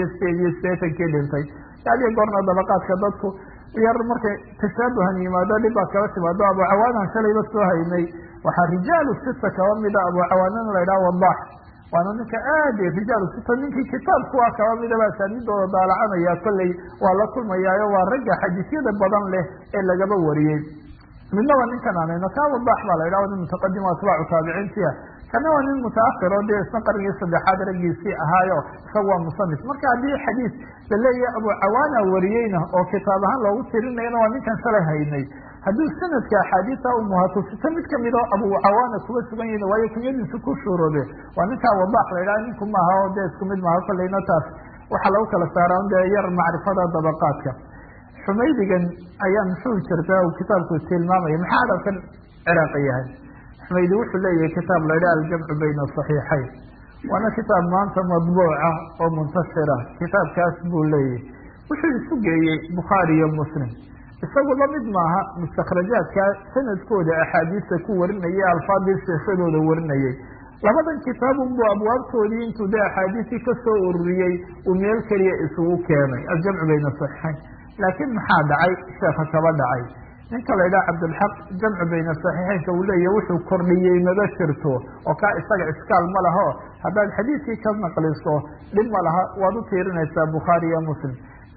A: 487 dhintay. adiga goorna dabaqaadka dadku yar markay tashaabuhan yimaado dhib baa kaba timaado. abu cawaanan shalayba soo haynay, waxaa rijaalu sita kaba mida abu cawaanana la yidhaha wadax, waana ninka aad rijaalu sita ninkii kitaabku waa kaba midaba asaaniidooda daalacanaya, kolley waa la kulmayaayo waa ragga xadiisyada badan leh ee lagaba wariyey. midnaba ninkan aanayno kaa wadax baa la yidhaha nin mutaqadim atbaacu taabiciintia, kana waa nin mutaahir oo dee isna qarnigii saddexaad raggiisii ahaayo isaga waa musanif. marka haddii xadiis la leeyahay abu cawaana wariyeyna oo kitaab ahaan loogu tirinayana waa ninkan shalay haynay. hadduu sanadka axaadiisa umuhatusito mid kamid oo abu cawaana kuga sugan yahin waayo kunyadiisu ku shuuroobe waa ninkaa wadax la yidhaha, ninku maaha oo dee isku mid maaha. kolleyna taas waxaa lagu kala saaraa dee yar macrifada dabaqaadka. xumaydigan ayaa muxuu jirtaa uu kitaabku tilmaamaya maxaa hadalkan ciraaqi yahay. xumaydi wuxuu leeyahay kitaab la yidhaha aljamcu bayna asaxiixayn, waana kitaab maanta madbuuca oo muntashira. kitaabkaas buu leeyahay wuxuu isu geeyey bukhaari iyo muslim, isagu la mid maaha mustakhrajaadka sanadkooda axaadiista ku warinayay alfaadii sheekadooda warinayay. labadan kitaabunbuu abwaabtoodii intuu de axaadiistii kasoo ururiyey uu meel keliya isugu keenay aljamcu bayna asaxiixayn. laakiin maxaa dhacay? sheekha kaba dhacay ninka la yidhaha cabdilxaq jamcu bayna saxiixeynka uu leeyahy wuxuu kordhiyey maba jirto oo kaa isaga iskaal ma laho haddaad xadiidkii ka naqliso dhib ma laha, waad u tiirinaysaa bukhaari iyo muslim.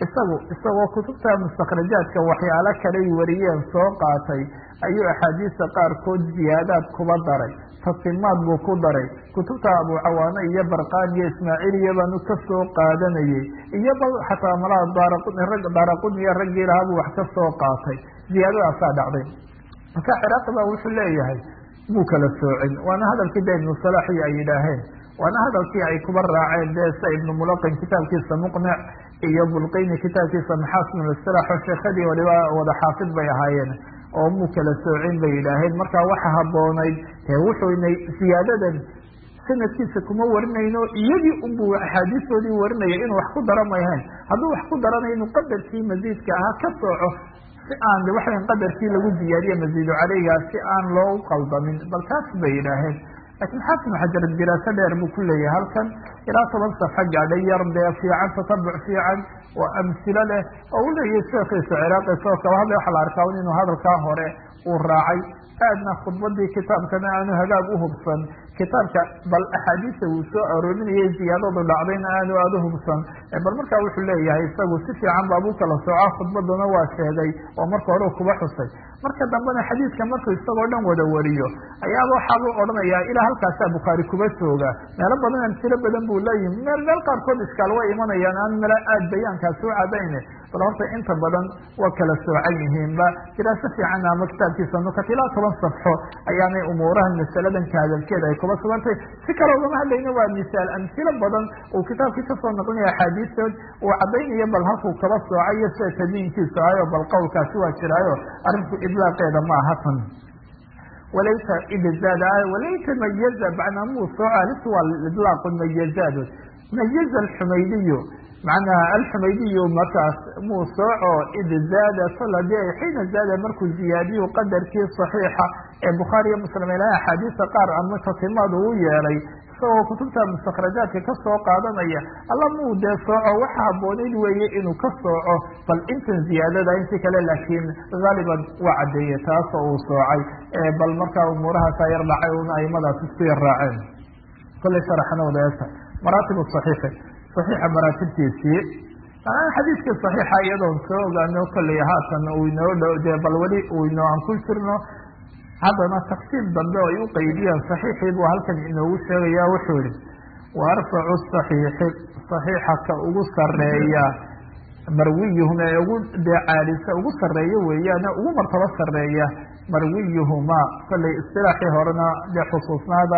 A: isagoo kutubta mustakhrajaadka waxyaalo kaley wariyeen soo qaatay ayuu axaadiista qaarkood ziyaadaad kuba daray, tasimaad buu ku daray. kutubta abu cawaane iyo barqaan iyo ismaaciiliya baanu ka soo qaadanayey, iyo bal xataa malaha daaraquni iyo raggii lahaa buu wax ka soo qaatay. ziyaadadaasaa dhacday. marka ciraaqi baa wuxuu leeyahay muu kala soocin, waana hadalkii de ibnu salaaxi ay yidhaaheen, waana hadalkii ay kuba raaceen de sa ibnu mulaqin kitaabkiisa muqnic iyo bulqayni kitaabkiisa maxaasin istilaax oo sheekhadii waliba wada xaafid bay ahaayeen oo muu kala soocin bay yidhaaheen. marka waxa haboonayd wuxuunay siyaadadan sanadkiisa kuma warinayno, iyagii unbuu axaadiistoodii warinaya inuu wax ku dara mayhayn. hadduu wax ku darana inuu qadarkii masiidka ahaa ka sooco si aan waxayn qadarkii lagu ziyaadiye masiidu caleyga si aan loo qaldamin. bal taas bay yidhaaheen. laakiin xaafid xajar diraaso dheer buu ku leeyahay halkan ilaa 10 safxa gaadhay, yar dee fiican, tatabuc fiican oo amsilo leh oo u leeyahay sheekhiisa ciraaqi soo kaba hadlay. waxaa la arkaa inuu hadalkaa hore uu raacay, aadna khudbadii kitaabkana aanu hagaag u hubsan. kitaabka bal axaadiista uu soo aroorinayay ziyaadadu dhacdayna aanu aada u hubsan. bal markaa wuxuu leeyahay isagu si fiican baabuu kala sooca, khudbaduna waa sheegay oo marka hore kuba xusay. marka dambena xadiidka markuu isagoo dhan wada wariyo ayaaba waxaabuu odhanayaa ilaa halkaasaa bukhaari kuba jooga. meelo badan amsilo badan buu leeyihi, meel qaarkood iskaal way imanayaan aan mala aad bayaankaas u cadayne, bal horta inta badan waa kala soocan yihiinba. diraaso fiican ama kitaabkiisa nukat ilaa 10 safxo ayaanay umuurahan masaladan ka hadalkeeda ay kuba sugantay. si kale ugama hadlayna waa misaal amsilo badan uu kitaabkii kasoo noqonaya axaadiistood uu cadaynayo bal halkuu kaba soocayo sida tadiinkiisa ahayo bal qowlkaasi waa jiraayo arrinku idlaaqeeda ma aha tan. walaysa ibzaada walaysa mayaza bacnaa muu sooca lisu waa idlaaqu mayazaad mayaza alxumaydiyu macnaha alxumaydiyu markaas muu sooco id zaada salade xiina zaada markuu ziyaadiyu qadarkii saxiixa ee bukhaari iyo muslim ilaha axaadiista qaar ama tatimaad uu yeelay isagoo kutubta mustakhrajaadka ka soo qaadanaya alla muu dee sooco waxa habooneyd weeye inuu ka sooco bal intan ziyaadada intii kale, laakiin haaliban waa caddeeye taasoo uu soocay. bal markaa umuurahaasa yar dhacay una aimadaas isku yar raaceen. kollay sharaxna wadaasa maraatib saxiixi saxiixa maraatibtiisii xadiidka saxiixa iyadoon soo ogaano kollay haatan uu inoo dhow dee bal weli uu inoo aan ku jirno. haddana tafsiil dambe oo ay u qaydiyaan saxiixii buu halkan inoogu sheegaya. wuxuu yihi wa arfacu saxiixi saxiixa ka ugu sareeya marwiyuhum ee ugu dee caalisa ugu sareeya weeyaane ugu martabo sareeya marwiyuhuma. kollay istilaaxii horena dee xusuusnaada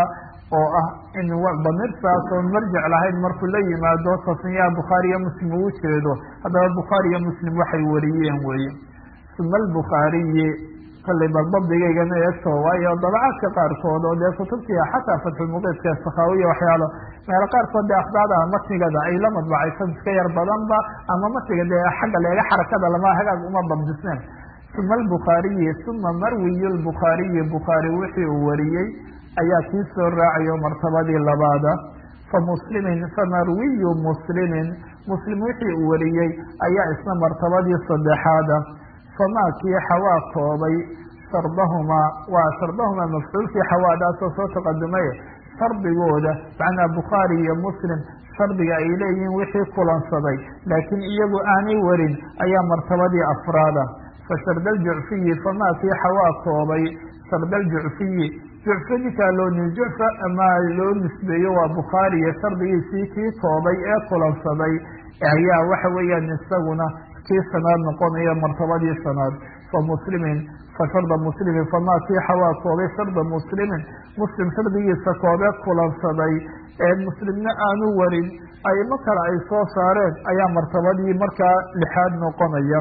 A: oo ah in damirtaas oon marjic lahayn markuu la yimaado tasniyaha bukhaari iyo muslim uu jeedo haddaba bukhaari iyo muslim waxay wariyeen weeye uma albukhaariyi kallay bal dabdigaygana eegto waayo dabacaadka qaarkood oo dee kutubtii xataa fatxulmuqiidka sakaawiya waxyaalo meelo qaarkood dee akhdaada matnigada ay la madbacaysan iska yar badanba ama matniga dee xagga leega xarakada lama hagaag uma dabdisneen uma albukhaariyi uma marwiyu lbukhaariyi bukhaari wixii uu wariyey ayaa kii soo raacayo martabadii labaada famuslimin famarwiyu muslimin muslim wixii uu wariyey ayaa isna martabadii saddexaada famaa kii xawaa koobay shardahumaa waa shardahumaa mafcuulkii xawaadaasoo soo taqadumay shardigooda macnaa bukhaari iyo muslim shardiga ay leeyihiin wixii kulansaday laakiin iyagu aanay warin ayaa martabadii afraada fa sharda aljucfiyi famaa kii xawaa koobay sharda aljucfiyi jucfa ninkaa jucfa ama loo nisbeeyo waa bukhaari iyo shardigiisii kii koobay ee kulansaday ayaa waxa weeyaan isaguna kii sanaad noqonaya martabadii sanaad famuslimin fa sharda muslimin famaa kii xawaa koobay sharda muslimin muslim shardigiisa koobee kulansaday ee muslimna aanu warin aymo kale ay soo saareen ayaa martabadii markaa lixaad noqonaya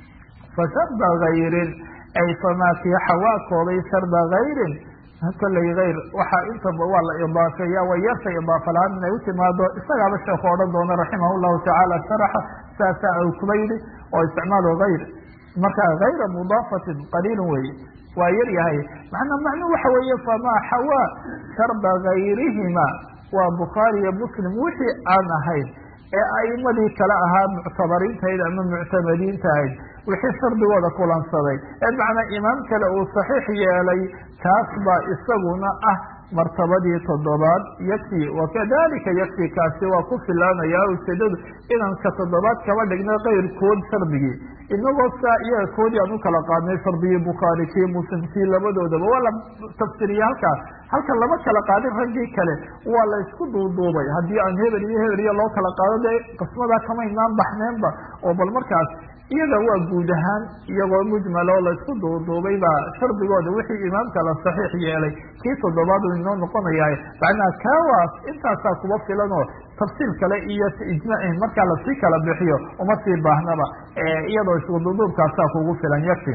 A: fa sharda hayrin ay famaa kii xawaa koobay sharda hayrin kolley hayr waxaa intaba waa la idaafeeya way yarta idaafa lahaan inay u timaado isagaaba sheekhu odhan doona raximah llahu tacaala sharaxa saasaa u kuba yidhi oo isticmaalu hayr marka hayra mudaafatin qaliilun weeye waa yar yahay macnuu waxa weeye famaa xawaa sharda hayrihima waa bukhaari iyo muslim wixii aan ahayn ee aimadii kale ahaa muctabariintahayd ama muctamadiintahayd wixii shardigooda kulansaday ee macnaa imaam kale uu saxiix yeelay kaas baa isaguna ah martabadii toddobaad yakfi wakadalika yakfi kaasi waa ku filaanaya ujeedadu inaan ka toddobaad kaba dhigna kayrkood shardigii inagoo saa iyaga koodii aan u kala qaadnay shardigii bukhaari kii muslim kii labadoodaba waa la tafsiriya halkan lama kala qaadin raggii kale waa la isku duuduubay haddii aan hebel iyo loo kala qaado dee qismadaa kamaynaan baxneenba oo bal markaas iyaga waa guud ahaan iyagoo mujmal oo la isku duuduubay baa shardigooda wixii imaamka la saxiix yeelay kii toddobaad uu inoo noqonayaa macnaa kaawaas intaasaa kuba filan oo tafsiil kale iyo ijmaac markaa lasii kala bixiyo uma sii baahnaba iyadoo isku duuduubkaasaa kugu filan yakfi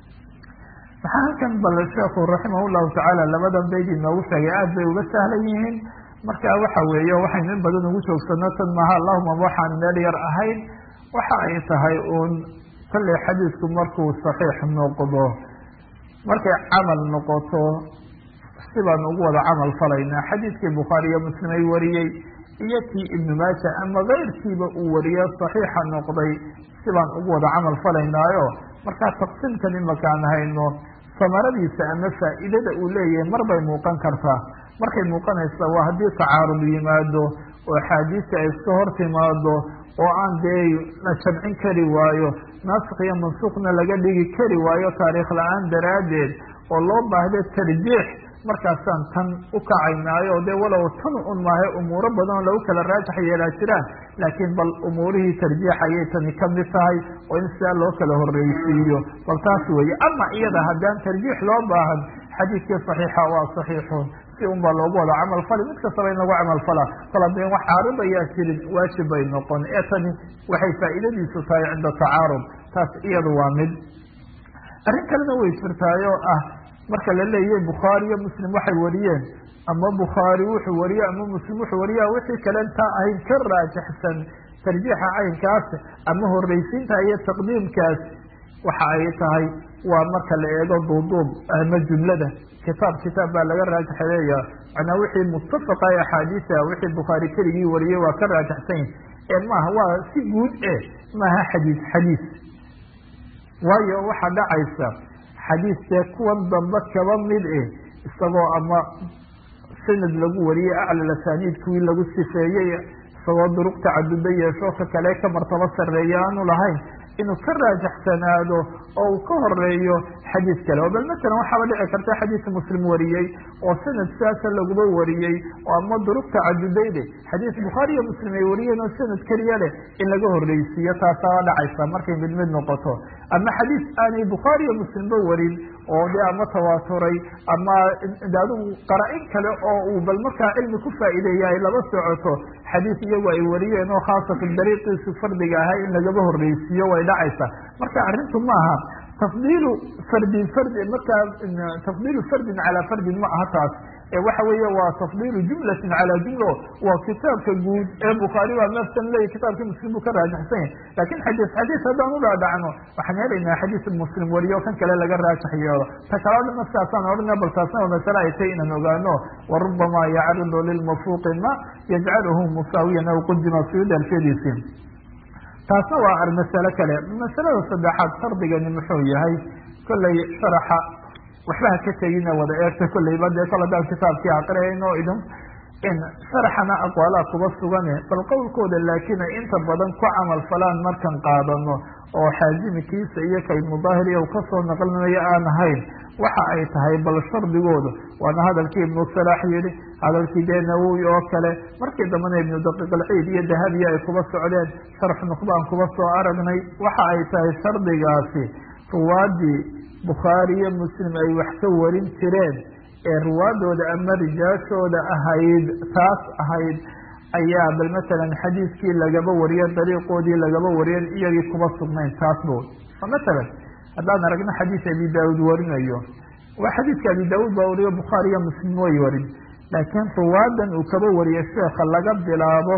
A: maxaa halkan bal sheekhu raximah llahu tacaala labadan bayd inoogu sheegay aad bay uga sahlan yihiin marka waxa weeye waxaynu in badan ugu joogsano tan maaha allahuma waxaan meel yar ahayn waxa ay tahay uun kolley xadiidku markuu saxiix noqdo markay camal noqoto sibaan ugu wada camal falaynaa xadiidkii bukhaari iyo muslim ay wariyey iyo kii ibnu maaja ama keyrkiiba uu wariyo saxiixa noqday sibaan ugu wada camal falaynaayo markaa taqsiimkan imakaan hayno samaradiisa ama faa'iidada uu leeyahay mar bay muuqan kartaa markay muuqanaysa waa haddii tacaarud yimaado oo axaadiista ay iska hor timaado oo aan dee la jamcin kari waayo naasik iyo mansuuqna laga dhigi kari waayo taariikh la-aan daraaddeed oo loo baahda tarjiix markaasaan tan u kacaynaayo o dee walow tan un maahe umuuro badan oo lagu kala raajax yeelaa jiraan laakiin bal umuurihii tarjiix ayay tani kamid tahay oo in sidaa loo kala horreysiiyo bal taas weeye ama iyada haddaan tarjiix loo baahan xadiidkii saxiixa waa saxiixun si un baa loogu wada camal fali mid kastaba in lagu camal falaa kol hadeen wax caarud ayaa jirin waajib bay noqon ee tani waxay faa'iidadiisu tahay cinda tacaarud taas iyadu waa mid arrin kalena way jirtaayoo ah marka la leeyahay bukhaari iyo muslim waxay wariyeen ama bukhaari wuxuu wariye ama muslim wuxuu wariya wixii kale intaa ahayn ka raajaxsan tarjiixa caynkaas ama horreysiinta iyo taqdiimkaas waxa ay tahay waa marka la eego duuduub ama jumlada kitaab baa laga raajaxeeya macnaa wixii muttafaqa ee axaadiisa wixii bukhaari keligii wariyey waa ka raajaxsan ee maaha waa si guud maaha xadiis waayo waxaa dhacaysa xadiiskee kuwan dambe kaba mid isagoo ama sanad lagu wariyey aclal asaniid kuwii lagu sifeeyey isagoo duruq tacaduda yeesho ka kale ka martabo sarreeya aanu lahayn inuu ka raajaxsanaado oo uu ka horeeyo xadiis kale oo bal masalan waxaaba dhici karta xadiis muslim wariyey oo sanad sidaasa laguba wariyey oo ama duruq tacadudayde xadiis bukhaari iyo muslim ay wariyeen oo sanad keliya leh in laga horreysiiyo taasaaba dhacaysa markay mid noqoto ama xadiis aanay bukhaari iyo muslimba warin
B: oo dee ama tawaaturay ama adigu qaraa-in kale oo uu bal markaa cilmi ku faa'iideeya ay laba socoto xadiis iyagu ay wariyeen oo khaasatan dariiqiisu fardiga ahaa in lagaba horreysiiyo way dhacaysaa. marka arrintu maaha tafdiilu markaa tafdiilu fardin calaa fardin ma aha taas, waxa weeye waa tafdiilu jumlatin calaa jumla. waa kitaabka guud ee bukhaari baa nafsan leeya kitaabkii muslim buu ka raajixsan yahay, lakin xadiis haddaan u dhaadhacno waxaan helaynaa xadiis muslim wariyo kan kale laga raajax yeelo. ta kale o dhan markaasaan odhana bal taasna waa masale ay tay inaan ogaano. warubama yacridu lilmafuuqi ma yajcaluhu musaawiyan aw qudima suyuud alfeediisi. taasna waa masale kale. masalada saddexaad shardigani muxuu yahay? kollay sharaxa waxba ha ka tegina wada eegta kollayba dee kol haddaan kitaabkii aqriyayno idin sharaxana aqwaalaa kuba sugane bal qowlkooda laakiin ay inta badan ku camal falaan markan qaadano oo xaazimikiisa iyo kayd mudaahiriya uu kasoo naqlinayo aan ahayn waxa ay tahay bal shardigooda waana hadalkii ibnu salaax yihi, hadalkii dee nawowi oo kale, markii dambena ibnu daqiiq alciid iyo dahabiya ay kuba socdeen, sharx nuqbaan kuba soo aragnay. waxa ay tahay shardigaasi ruwaadii bukhaari iyo muslim ay wax ka warin jireen ee ruwaadooda ama rijaashooda ahayd taas ahayd ayaa bal matalan xadiiskii lagaba wariye dariiqoodii lagaba wariyen iyagii kuba sugnayn taas bo. matalan haddaan aragno xadiis abi daauud warinayo, waa xadiiska abi daauud baa wariyo bukhaari iyo muslim way warin, laakiin ruwaadan uu kaba wariye sheekha laga bilaabo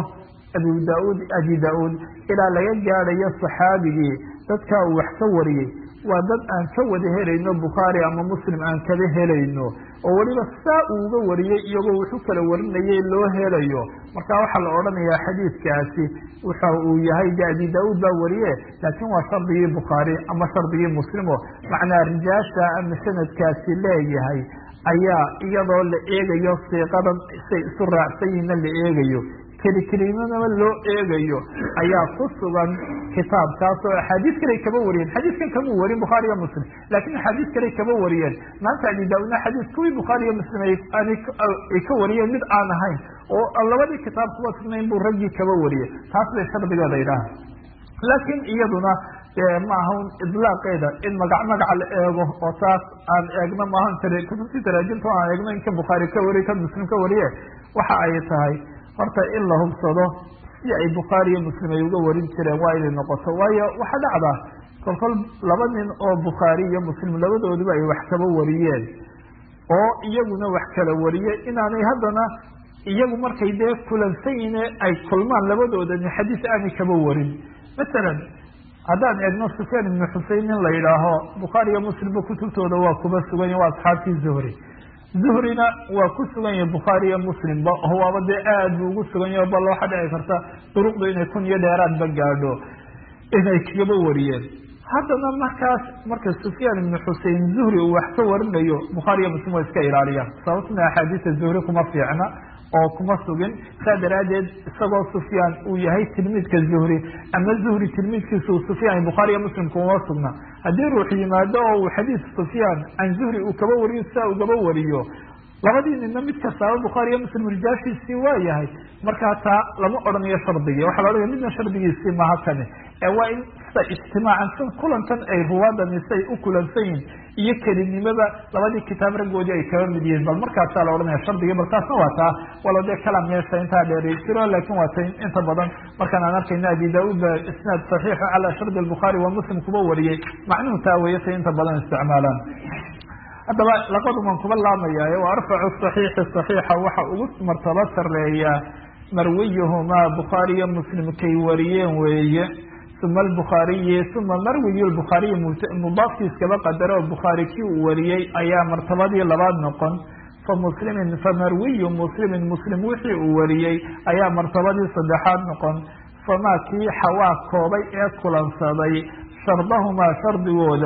B: abi daauud ilaa laga gaadhayo saxaabigii dadkaa uu wax ka wariyey waa dad aan ka wada helayno bukhaari ama muslim aan kaba helayno, oo weliba saa uu uga wariyey iyagoo wuxuu kala warinayay loo helayo. marka waxaa la odhanayaa xadiiskaasi waxa uu yahay de abi daauud baa wariye, laakiin waa shardigii bukhaari ama shardigii muslimo, macnaa rijaasha ama sanadkaasi leeyahay ayaa iyadoo la eegayo siiqadan say isu raacsan yihiinna la eegayo, kelimadaba loo eegayo ayaa ku sugan kitaabkaas oo axaadiis kale kaba wariyeen. xadiiskan kama warin bukhaari iyo muslim, laakin axaadiis kale kaba wariyeen. maanta abi daauudna xadiis kuwii bukhaari iyo muslim ay ka wariyeen mid aan ahayn oo labadii kitaab kuba sugnayn buu raggii kaba wariyey. taas bay shardigooda idhaha. laakiin iyaduna maaha idlaaqeeda in magac la eego oo taas aan eegno maaha kutubtii taraajimta aan eegno in ka bukhaari ka wariye ka muslim ka wariye. waxa ay tahay horta in la hubsado si ay bukhaari iyo muslim ay uga warin jireen waa inay noqoto. waayo waxa dhacda kolkol laba nin oo bukhaari iyo muslim labadooduba ay wax kaba wariyeen oo iyaguna wax kala wariye inaanay haddana iyagu markay dee kulansan yihiin ay kulmaan labadoodani xadiis aanay kaba warin. masalan haddaan eegno sufyaan ibnu xusein nin la yidhaaho bukhaari iyo muslimba kutubtooda waa kuba sugan waa asxaabtii zuhrina waa ku sugan yahay bukhaari iyo muslimba waaba dee aad buu ugu sugan yahay bal waxaa dhici karta duruqdu inay kun iyo dheeraadba gaadho inay kaba wariyeen. haddana marka sufyaan ibnu xusein zuhri uu wax ka warinayo bukhaari iyo muslim waa iska ilaaliyaan, sababtuna axaadiisa zuhri kuma fiicna oo kuma sugin. saa daraadeed isagoo sufyaan uu yahay tilmiidka zuhri ama zuhri tilmiidkiisa uu sufyaan bukhaari iyo muslim kuma sugna, haddii ruux yimaado oo uu xadiis sufyaan can zuhri uu kaba wariyo saa ugaba wariyo labadii ninna mid kastaaba bukhaari iyo muslim rijaashiisii waa yahay. markaa taa lama odhanayo shardigii, waxaa la odhanaya midna shardigiisii maha kani waa in sida ijtimaacan si kulankan ay ruwaadani say u kulansan yihin iyo kelinimada labadii kitaab raggoodii ay kaba mid yihiin bal markaasaa la odhanaya shardigii. bal taasna waa taa walo dee kalam meesha intaa dheeri jiro, laakin waa ta inta badan markaan aan arkayna abi daauud ba isnaad saxiixo calaa shardi albukhaari wa muslim kuba wariyey macnuhu taa weeye say inta badan isticmaalaan. haddaba laqaduman kuba laamayaay wa arfacu saxiixi saxiixa waxa ugu martaba sareeya marwiyuhumaa bukhaari iyo muslim kay wariyeen weeye, uma albukhaariyi uma marwiyu lbukhaariyi mudaafkiiskaba qadaro bukhaari kii uu wariyey ayaa martabadii labaad noqon. famuslimin famarwiyu muslimin muslim wixii uu wariyey ayaa martabadii saddexaad noqon. famaa kii xawaa koobay ee kulansaday shardahumaa shardigooda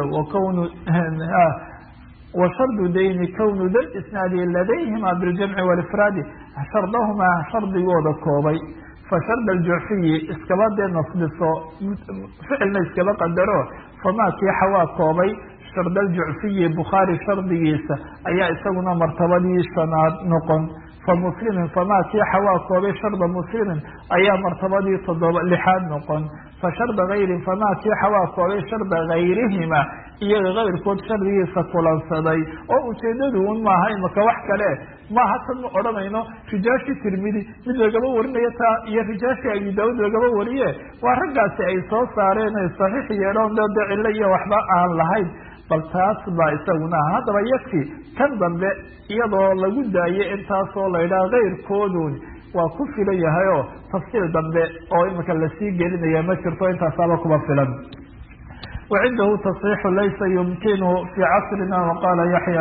B: washardu dayni kownu da isnaadi ladayhima biljamci walifraadi shardahumaa shardigooda koobay. fashard aljucfiyi iskaba dee nasbiso ficilna iskaba qadaro famaa kii xawaa koobay shard aljucfiyi bukhaari shardigiisa ayaa isaguna martabadii shanaad noqon. famuslimin famaa kii xawaa koobay sharda muslimin ayaa martabadii lixaad noqon. fasharda gayrin famaa kii xawaa koobay sharda gayrihima iyaga qayrkood shardigiisa kulansaday oo ujeedadu un maaha imaka wax kale maaha tan ma odhanayno rijaashii tirmidi mid lagaba warinayo taa iyo rijaashii abi daawud lagaba wariye waa raggaasi ay soo saareen ay saxiix yeeloon dee cillo iyo waxba aan lahayn bal taas baa isaguna ah haddaba yakfi kan dambe iyadoo lagu daayo intaasoo la yidhaha kayrkoodun waa ku filan yahay oo tafsiil dambe oo imika lasii gelinaya ma jirto intaasaaba kuma filan wacindahu tasxiixu laysa yumkinu fii casrina waqaala yaxya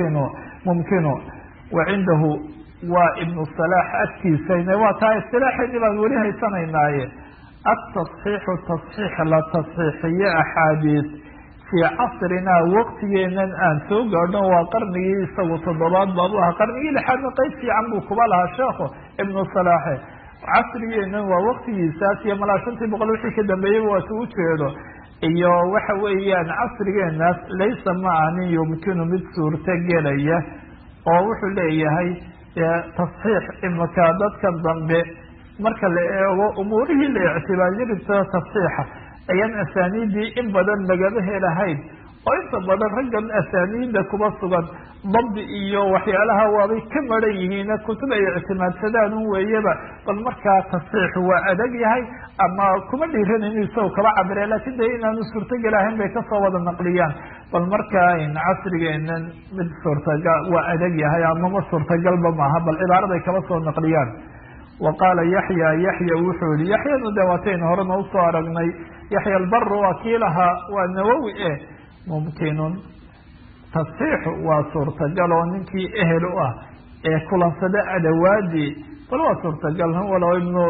B: mumkinu wacindahu waa ibnu salaax agtiisayna waa taa istilaaxeeni baan weli haysanaynaaye atasxiixu tasxiix la tasxiixiye axaadiis fii casrinaa waqtigeenan aan soo gaadho waa qarnigii isagu 7 baabu ahaa qarnigii 6 qayb fiican buu kuba lahaa sheekhu ibnu salaaxe casrigeenan waa waqtigiisaas iyo malaa 500 wixii ka dambeeyey waa si ujeedo iyo waxa weeyaan casrigeenaas laysa ma anin yumkinu mid suurto gelaya oo wuxuu leeyahay tasxiix imaka dadkan dambe marka la eego umuurihii la ictibaarjirta tasxiixa ayaan asaaniidii in badan lagaba helahayn oo inta badan raggan asaaniida kuba sugan dabdi iyo waxyaalaha waabay ka maran yihiin kutub ay ictimaadsadaan un weeyaba bal markaa tasxiixu waa adag yahay ama kuma dhiiranayno isagoo kaba cabire laakin de inaanu suurtagal ahayn bay kasoo wada naqliyaan bal markaa casrigeenan mid suurtagal waa adag yahay ama ma suurtagalba maaha bal cibaaraday kaba soo naqliyaan waqaala yaxya wuxuu yihi yaxyanu de waataynu horena usoo aragnay yaxya albar waa kii lahaa waa nawowi mumkinun tasxiixu waa suurtagal oo ninkii ehel u ah ee kulansada adawaadii bal waa suurtagal walow ibnu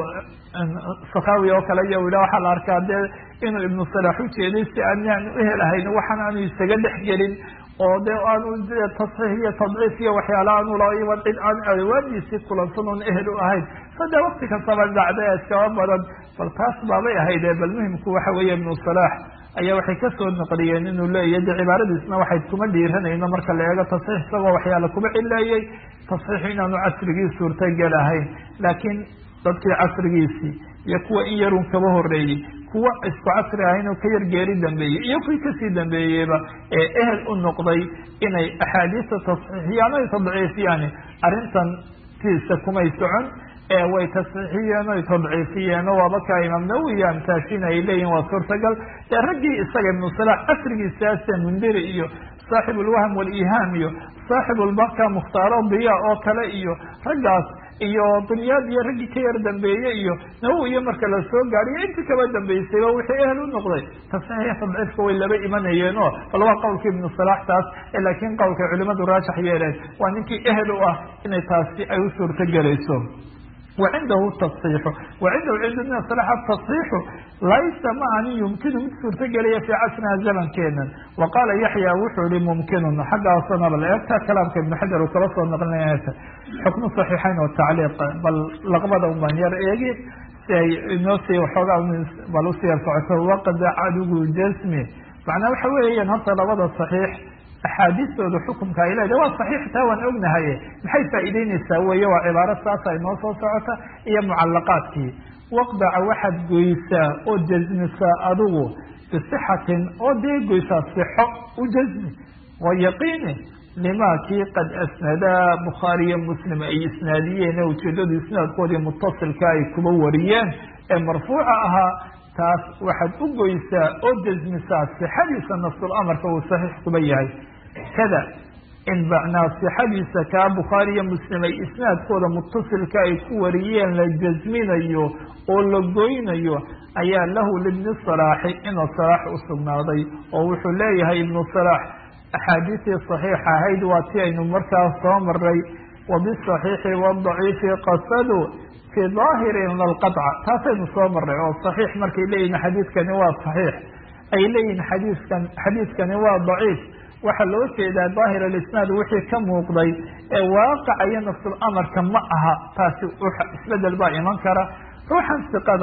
B: sakaawi oo kale iyo ila waxaa la arkaa dee inuu ibnu salaax ujeeday si aan yani ehel ahayn waxaan aanu isaga dhex gelin oo de aanu tasxiix iyo tadciif iyo waxyaala aanu laiban cid aan adawaadiisii kulansan oon ehel u ahayn sada wakti kastaba dhacda iskaba badan bal taas baabay ahayd bal muhimku waxa weeye ibnu salaax ayaa waxay kasoo naqliyeen inuu leeyahy de cibaaradiisna waxay kuma dhiiranayno marka la eego tasxiix isagoo waxyaala kuma cileeyey tasxiixu inaanu casrigii suurtagal ahayn laakiin dadkii casrigiisii iyo kuwa in yarun kaba horeeyey kuwa isku casri ahayn oo ka yar geeri dambeeyey iyo kuwii kasii dambeeyeyba ee ehel u noqday inay axaadiista tasxiixiyaan oy tadciifiyaan arrintan tiisa kumay socon way tasxiixiyeen oy tadciifiyeen oo waaba kaa imaam nawowi amtaashina ay leeyihin waa suurtagal dee raggii isaga ibnu salaax casrigiisaase mundiri iyo saaxib ulwahm walihaam iyo saaxib ulbaka mukhtaaro diya oo kale iyo raggaas iyo dunyaad iyo raggii ka yar dambeeye iyo nawowi iyo marka la soo gaadhiyo intii kaba dambeysayba wixii ehel u noqday tasxiixiya tadciifka way laba imanayeen oo bal waa qowlka ibnu salaax taas laakiin qowlkay culimadu raajax yeeleen waa ninkii ehel u ah inay taasi ay u suurto gelayso wacindahu tasxiixu wacindahu cidna salaxa tasxiixu laysa ma ani yumkinu mid suurtagelaya fii casrina zamankeenan waqaala yaxya wuxuu yihi mumkinun xaggaasana bal eegta kalaamka ibnu xajar uu kala soo naqlinaya xukmu saxiixayn oo tacliiq bal laqbada unbaan yar eegi si ay inoo sii waxoogaa bal usii yar socoto waqda cadugu jasmi macnaa waxa weeyaan horta labada saxiix axaadiistooda xukumka ay leedahay waa saxiix taa waan ognahay maxay faa'iideyneysaa weeye waa cibaaro saasa inoo soo socota iyo mucalaqaadkii waqdaca waxaad goysaa oo jasmisaa adigu bisixatin oo dee goysaa sixo u jasmi wa yaqiini lima kii qad asnadaa bukhaariyo muslim ay isnaadiyeen ujeedadu isnaadkoodii mutasilka ay kuba wariyeen ee marfuuca ahaa taas waxaad u goysaa oo jasmisaa sixadiisa nafsul amarka uu saxiix kuba yahay kada in macnaa sixadiisa kaa bukhaariyo muslim ay isnaadkooda mutasilka ay ku wariyeen la jasminayo oo la goynayo ayaa lahu libni salaaxi inuu salaax usugnaaday oo wuxuu leeyahay ibnu salaax axaadiistii saxiixa ahayd waa ti aynu markaas soo maray wabisaxiixi wadaciifi qasadu fi daahirin lalqaطca taasaynu soo maray oo saxiix markay leeyihin xadiidkani waa saxiix ay leeyihin xadiidkani waa daciif waxaa loo jeedaa daahir alisnaad wixii ka muuqday ee waaqaca iyo nafsul amarka ma aha taasi isbedel baa iman kara ruuxan siqada ah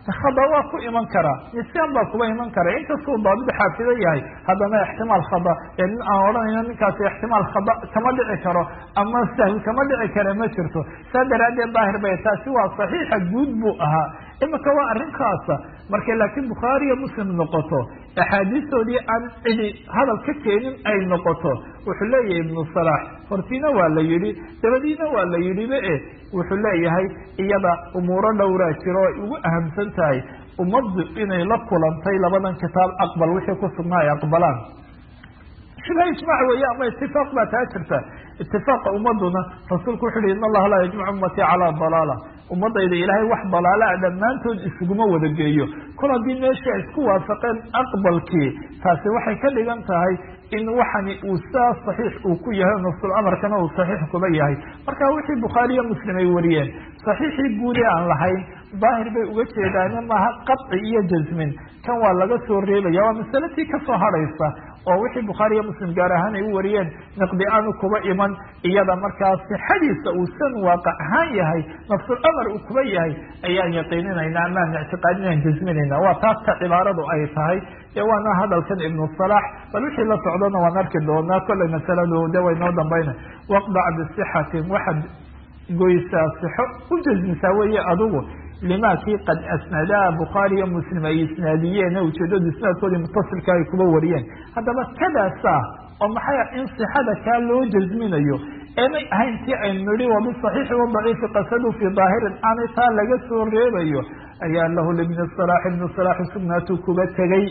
B: khada waa ku iman karaa, nisyaan baa kuba iman kara, inkastuu daabid xaafido yahay haddana ixtimaal khada nin aan odhanayno ninkaasi ixtimaal khada kama dhici karo ama sahwi kama dhici kara ma jirto. saa daraaddeed daahir bay taasi waa saxiixa guud buu ahaa. imika waa arrin khaasa markay laakiin bukhaari iyo muslim noqoto axaadiistoodii aan cidi hadal ka keenin ay noqoto, wuxuu leeyahay ibnu salaax hortiina waa la yidhi dabadiina waa la yidhiba wuxuu leeyahay iyada umuuro dhowraa jiro ay ugu ahamsan tahay ummaddu inay la kulantay labadan kitaab aqbal wixii ku sugnaa ay aqbalaan. shibha ijmaac weeye ama itifaaq baa taa jirta. itifaaqa ummaduna rasuulku wuxu uhi in allaha laa yajmacu ummatii calaa dalaala, ummadayda ilaahay wax dalaalaa dhammaantood isuguma wada geeyo. kol haddii meeshii ay isku waafaqeen aqbalkii, taasi waxay ka dhigan tahay in waxani uu saa saxiix uu ku yahay, nafsul amarkana uu saxiix kuba yahay. marka wixii bukhaari iyo muslim ay wariyeen saxiixii guudee aan lahayn daahir bay uga jeedaane maaha qadci iyo jasmin, kan waa laga soo reebaya, waa masalatii kasoo hadhaysa oo wixii bukhaari iyo muslim gaar ahaan ay u wariyeen naqdi aanu kuba iman, iyada markaa sixadiisa uu san waaqac ahaan yahay, nafsul amar uu kuba yahay ayaan yaqiininayna amaan ictiqaadinaan jasminayna. waa taasta cibaaradu ay tahay. waana hadalkan ibnu salaax, bal wixii la socdona waan arki doonaa. kollay masaladu de way noo dambayna. waqdac bisixatin waxaad goysaa sixo u jasmisaa weeye adigu limaakii qad asnadaa bukhaari iyo muslim ay isnaadiyeen, ujeedadu isnaadkoodii mutasilka ay kuba wariyeen. haddaba kadaasa oo maxay in sixada kaa loo jasminayo aanay ahayn tii aynu nihi wabisaxiixi wadaciifi qasadu fii daahirin aanay taa laga soo reebayo, ayaa lahu libni salaax ibnu salaax sugnaatuu kuba tegay.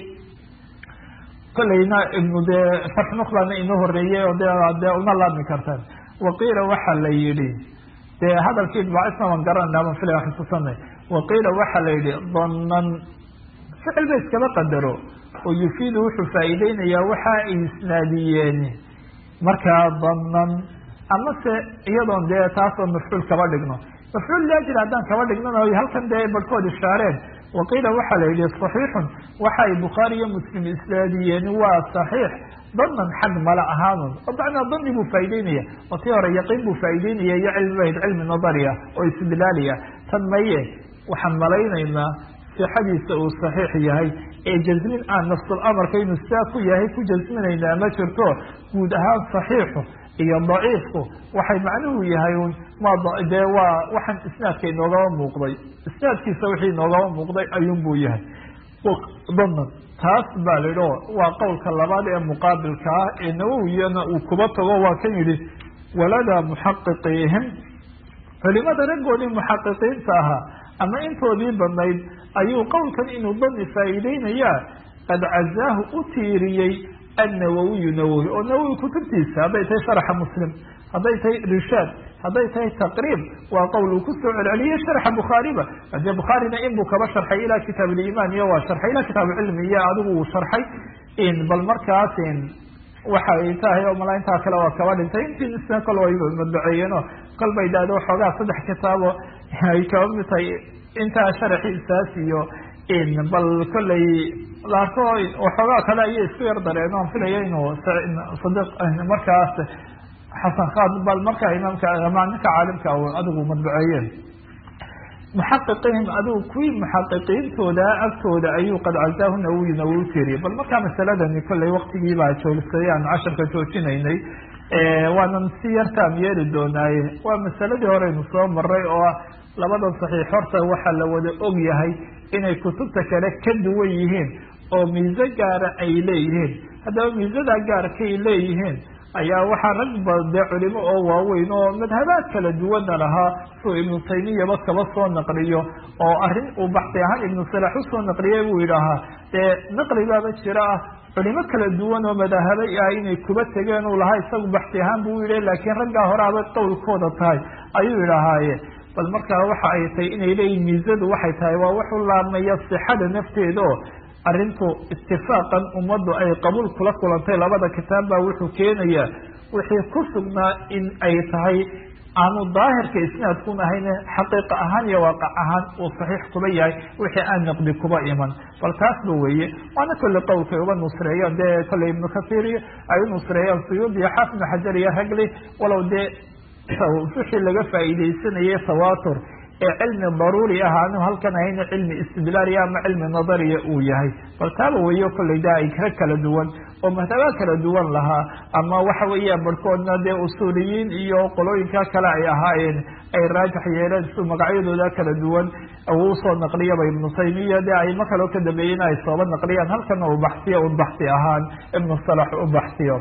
B: kolleyna ibnu dee farx nuklana inoo horeeyey oo dee uma laabmi kartaan. waqiila waxa la yidhi dee hadalkii ibnucisna waan garanayna baan filaya xusuusanay. waqiila waxa la yidhi danan ficil ba iskaba qadaro oo yufiidu wuxuu faa'iideynayaa waxa ay isnaadiyeen markaa danan, amase iyadoon dee taasoo mafcuul kaba dhigno. mafcuul laajir haddaan kaba dhignana halkan dee barhkood ishaareen. waqiila waxa la yidhi saxiixun waxa ay bukhaari iyo muslim isnaadiyeen waa saxiix danan xag mala ahaanun, oo macnaa dani buu faa'ideynaya, oo tii hore yaqiin buu faa'ideynaya iyo cilmi nadariya oo istidlaaliya. tan maye waxaan malaynaynaa sixadiisa uu saxiix yahay ee jasmin aan nafsul amarka inuu saa ku yahay ku jasminaynaa ma jirto. guud ahaan saxiixu iyo daciifku waxay macnuhu yahay dee waa waxaan isnaadka inoogaba muuqday, isnaadkiisa wixii inoogaba muuqday ayuunbuu yahay danan. taas baa la yidhi waa qowlka labaad ee muqaabilka ah ee nawowiyana uu kuba tago. waa kan yidhi waladaa muxaqiqiihim, culimada raggoodii muxaqiqiinta ahaa ama intoodii badnayd ayuu qowlkan inuu dani faa'iideynayaa qad cazaahu u tiiriyey annawawiyu nawowi, oo nawowi kutubtiisa hadday tahay sharaxa muslim, hadday tahay rishaad, hadday tahay taqriib, waa qowl uu kusoo celceliyey sharxa bukhaariba. hadee bukhaarina inbuu kaba sharxay ilaa kitaab liimaan iyo waa sharxay ilaa kitaab cilmi iyo adigu uu sharxay. bal markaas waxa ay tahay oo mala intaa kale waa kaba dhintay. intii isna kale way madbaceeyeenoo kolbay daado xoogaa 3 kitaabo ay kaba mid tahay intaa sharaxiisaas iyo bal kollay laarko waxoogaa kale ayay isku yar dareen oon filaya inuu sadiq markaas xasan khaad bal markaa imaamka ama ninka caalimka adigu madbaceeyeen. muxaqiqiin adigu kuwii muxaqiqiintooda agtooda ayuu qad cazaahu nawowina uu tiriyay. bal markaa masaladani kollay waktigiibaa joogsay aan casharka joojinaynay, waanan si yartaan yeeli doonaaye. waa masaladii horeynu soo maray oo ah labadan saxiix horta waxaa la wada og yahay inay kutubta kale ka duwan yihiin oo miise gaara ay leeyihiin. haddaba miisada gaarkay leeyihiin ayaa waxaa rag bade culimo oo waaweyn oo madhabaad kala duwana lahaa suu ibnu taymiyaba kaba soo naqliyo, oo arrin uu baxsi ahaan ibnu salax usoo naqliyay buu yidhaahaa dee naqlibaaba jira ah culimo kala duwan oo madahaba ah inay kuba tegeen uu lahaa isagu baxsi ahaan buu yidhi, laakiin raggaa horeaba qowlkooda tahay ayuu idhahaaye. bal markaa waxa ay tahay inay leeyihin miisadu waxay tahay waa wax u laabmaya sixada nafteeda oo arrintu itifaaqan ummaddu ay qabuul kula kulantay labada kitaab baa wuxuu keenayaa wixii ku sugnaa in ay tahay aanu daahirka isnaadkun ahayne xaqiiqa ahaan iyo waaqac ahaan uu saxiix kuba yahay wixii aan naqdi kuba iman. bal taasba weeye waana kolley qowlkay uga nusreeyaan dee kolley ibnu kasiir iyo ay u nusreeyaan suyuud iyo xaafid ibnu xajar iyo ragli, walow dee wixii laga faa'iidaysanayay tawaatur ee cilmi daruuri ah aanu halkan ahayn cilmi istidlaaliya ama cilmi nadariya uu yahay bal taaba weyo kolleyda ay kala duwan oo madhaba kala duwan lahaa ama waxa weeya barkoodna dee usuuliyiin iyo qolooyinka kale ay ahaayeen ay raajix yeeleen si magacyadooda kala duwan uu soo naqliyaba ibnu taymiya dee ay makalo ka dambeeyeen ay sooba naqliyaan halkan uu baxsi ahaan ibnu salax u baxsiyo.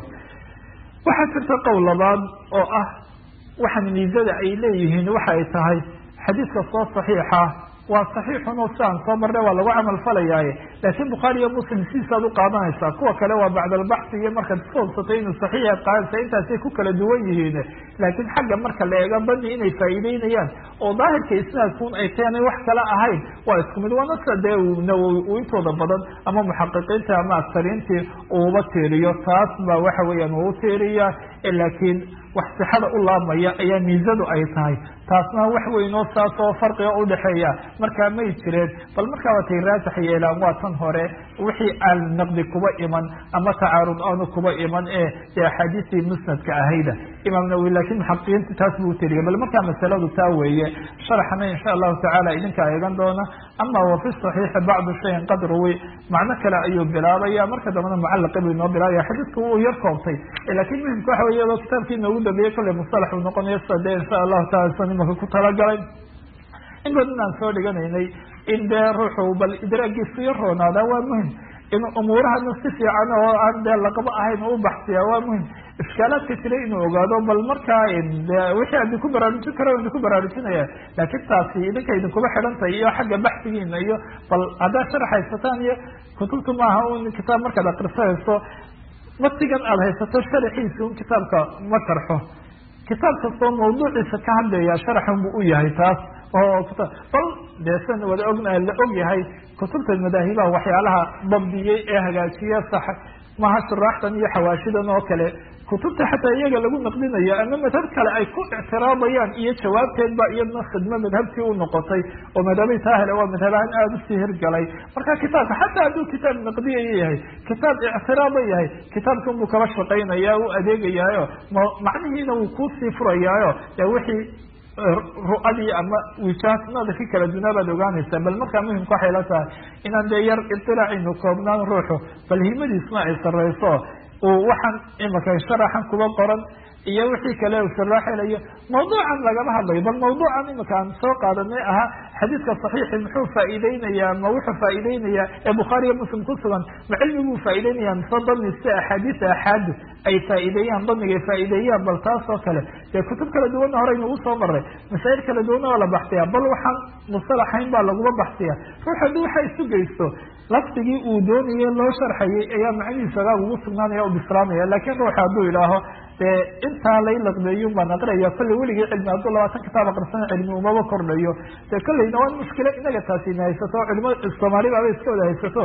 B: waxaa jirta qowl labaad oo ah waxaan miisada ay leeyihiin waxa ay tahay xadiidka soo saxiixa waa saxiixun oo siaan soo marnay waa lagu camal falayaaye laakiin bukhaari iyo muslim sidiisaad u qaadanaysaa kuwa kale waa bacdalbaxsi iyo markaad kuhobsatay inuu saxiixa qaadaysa intaasay ku kala duwan yihiin laakiin xagga marka la eega bani inay faa'iideynayaan oo daahirka isnaadkuun ay keenay wax kale ahayn waa isku mid waana sida dee nawowi uu intooda badan ama muxaqiqiinta ama aktariintii uuba tiiriyo taas baa waxa weeyaan uu tiiriya laakiin wax sixada u laabmaya ayaa miisadu ay tahay taasna wax weyn oo saas oo farqiga udhaxeeya markaa may jireen bal markaa watay raasax yeelaan waa tan hore wixii aan naqdi kuba iman ama tacaarud aanu kuba iman ee axaadiistii musnadka ahayda imaam nawawi laakiin muxaqiqiinta taas buu tiriya bal markaa masaladu taa weeye sharaxana insha allahu tacaala idinka eegan doona ama wa fi saxiixi bacdu shayin qad ruwi macno kale ayuu bilaabaya marka dambana mucalaqa buu inoo bilaabaya xadiidku wuu yar koobtay laakiin muhimka waxa wey iyadoo kitaabkii inoogu dambeeyey kolley mustalax uu noqonayo sida dee insha allahu taala imaka ku talagalay in badan aan soo dhiganaynay in dee ruuxu bal idraagiisu yar roonaada waa muhim in umuurahana si fiican oo aan dee laqabo ahayn u baxsiya waa muhim ishkaalaadka jira inuu ogaado bal markaa wixii adin ku baraarujin karo idin ku baraarujinaya laakiin taasi idinka idinkuba xidhantahay iyo xagga baxsigiina iyo bal haddaad sharax haysataan iyo kutubta maaha un kitaab markaad akrisanayso matigan aada haysato sharaxiisa un kitaabka ma sharxo kitaab kastoo mawduuciisa ka hadlaya sharaxan buu u yahay taas oo bal deesan wada ogna la og yahay kutubta madaahibaha waxyaalaha dabdiyey ee hagaajiya sax maha shuraaxdan iyo xawaashidan oo kale kutubta xataa iyaga lagu naqdinayo ama madhab kale ay ku ictiraabayaan iyo jawaabteedba iyadna khidmo madhabtii u noqotay oo madhabay taa hele waa madhabahan aada usii hirgalay marka kitaabka xataa hadduu kitaab naqdiyayo yahay kitaab ictiraaba yahay kitaabkan buu kaba shaqaynaya u adeegayaayo macnihiina wuu kuusii furayaayo wixii ru'adii ama wijahatnada ka kala dunaa baad ogaanaysaa bal markaa muhimka waxay la tahay inaan dee yar iطilacinu koobnaan ruuxu bal himadiisna ay sareyso waxaan imaka sharaxan kuba qoran iyo wixii kale u sharaxelayo mawduucan lagama hadlayo bal mawduucan imaka aan soo qaadanay ahaa xadiidka saxiixi muxuu faa'iideynayaa ma wuxuu faa'iideynayaa ee bukhaariya muslim ku sugan ma cilmiguu faa'iideynaya mise dani si axaadiis axaadu ay faa'iideeyaan danigay faa'iideeyaan bal taas oo kale dee kutub kala duwanna horey nagu soo maray masaa'il kala duwanna waa la baxsiyaa bal waxaan musalaxayn baa laguma baxsiya ruux haddii waxa isu geysto lafdigii uu doonayay loo sharxayay ayaa macnihiisa agaag ugu sugnaanaya u bislaamaya laakiin ruuxa hadduu idhaaho dee intaa lay laqdeeyun baan aqraya kolley weligii cilmi hadduu 20 kitaab aqrisana cilmi umaba kordhayo dee kolleyna waa mushkila inaga taasi ina haysato culimo soomaali baaba iska wada haysato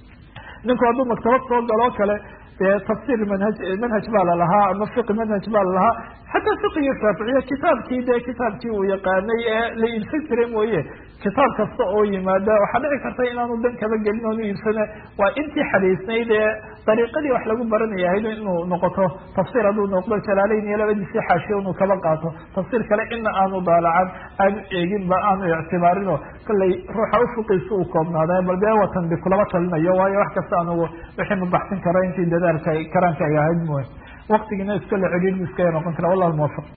B: ninku hadduu maktabad soo galoo kale tafsir manhaj baa lalahaa ama fiqi manhaj baa lalahaa xataa fiqiga shaaficiya kitaabkii uu yaqaanay ee la iibsan jiray mooye kitaab kasta oo yimaada waxaa dhici karta inaanu dan kaba gelin oonu iibsana waa intii xadaysnayd ee dariiqadii wax lagu baranaya ahayd inuu noqoto tafsir hadduu noqdo jalaaleyn iyo labadiisii xaashiya inuu kaba qaato tafsir kale ina aanu daalacan aanu eeginba aanu ictibaarinoo kolley ruuxa ufuqiisa uu koobnaada bal dee watan bi kulama talinayo waayo wax kasta anugu wixii mabaxsin kara intii dadaalka karaanka ay ahayd mooye waqtigiina iska la celiil iskaya noqon kara wallahu muwafaq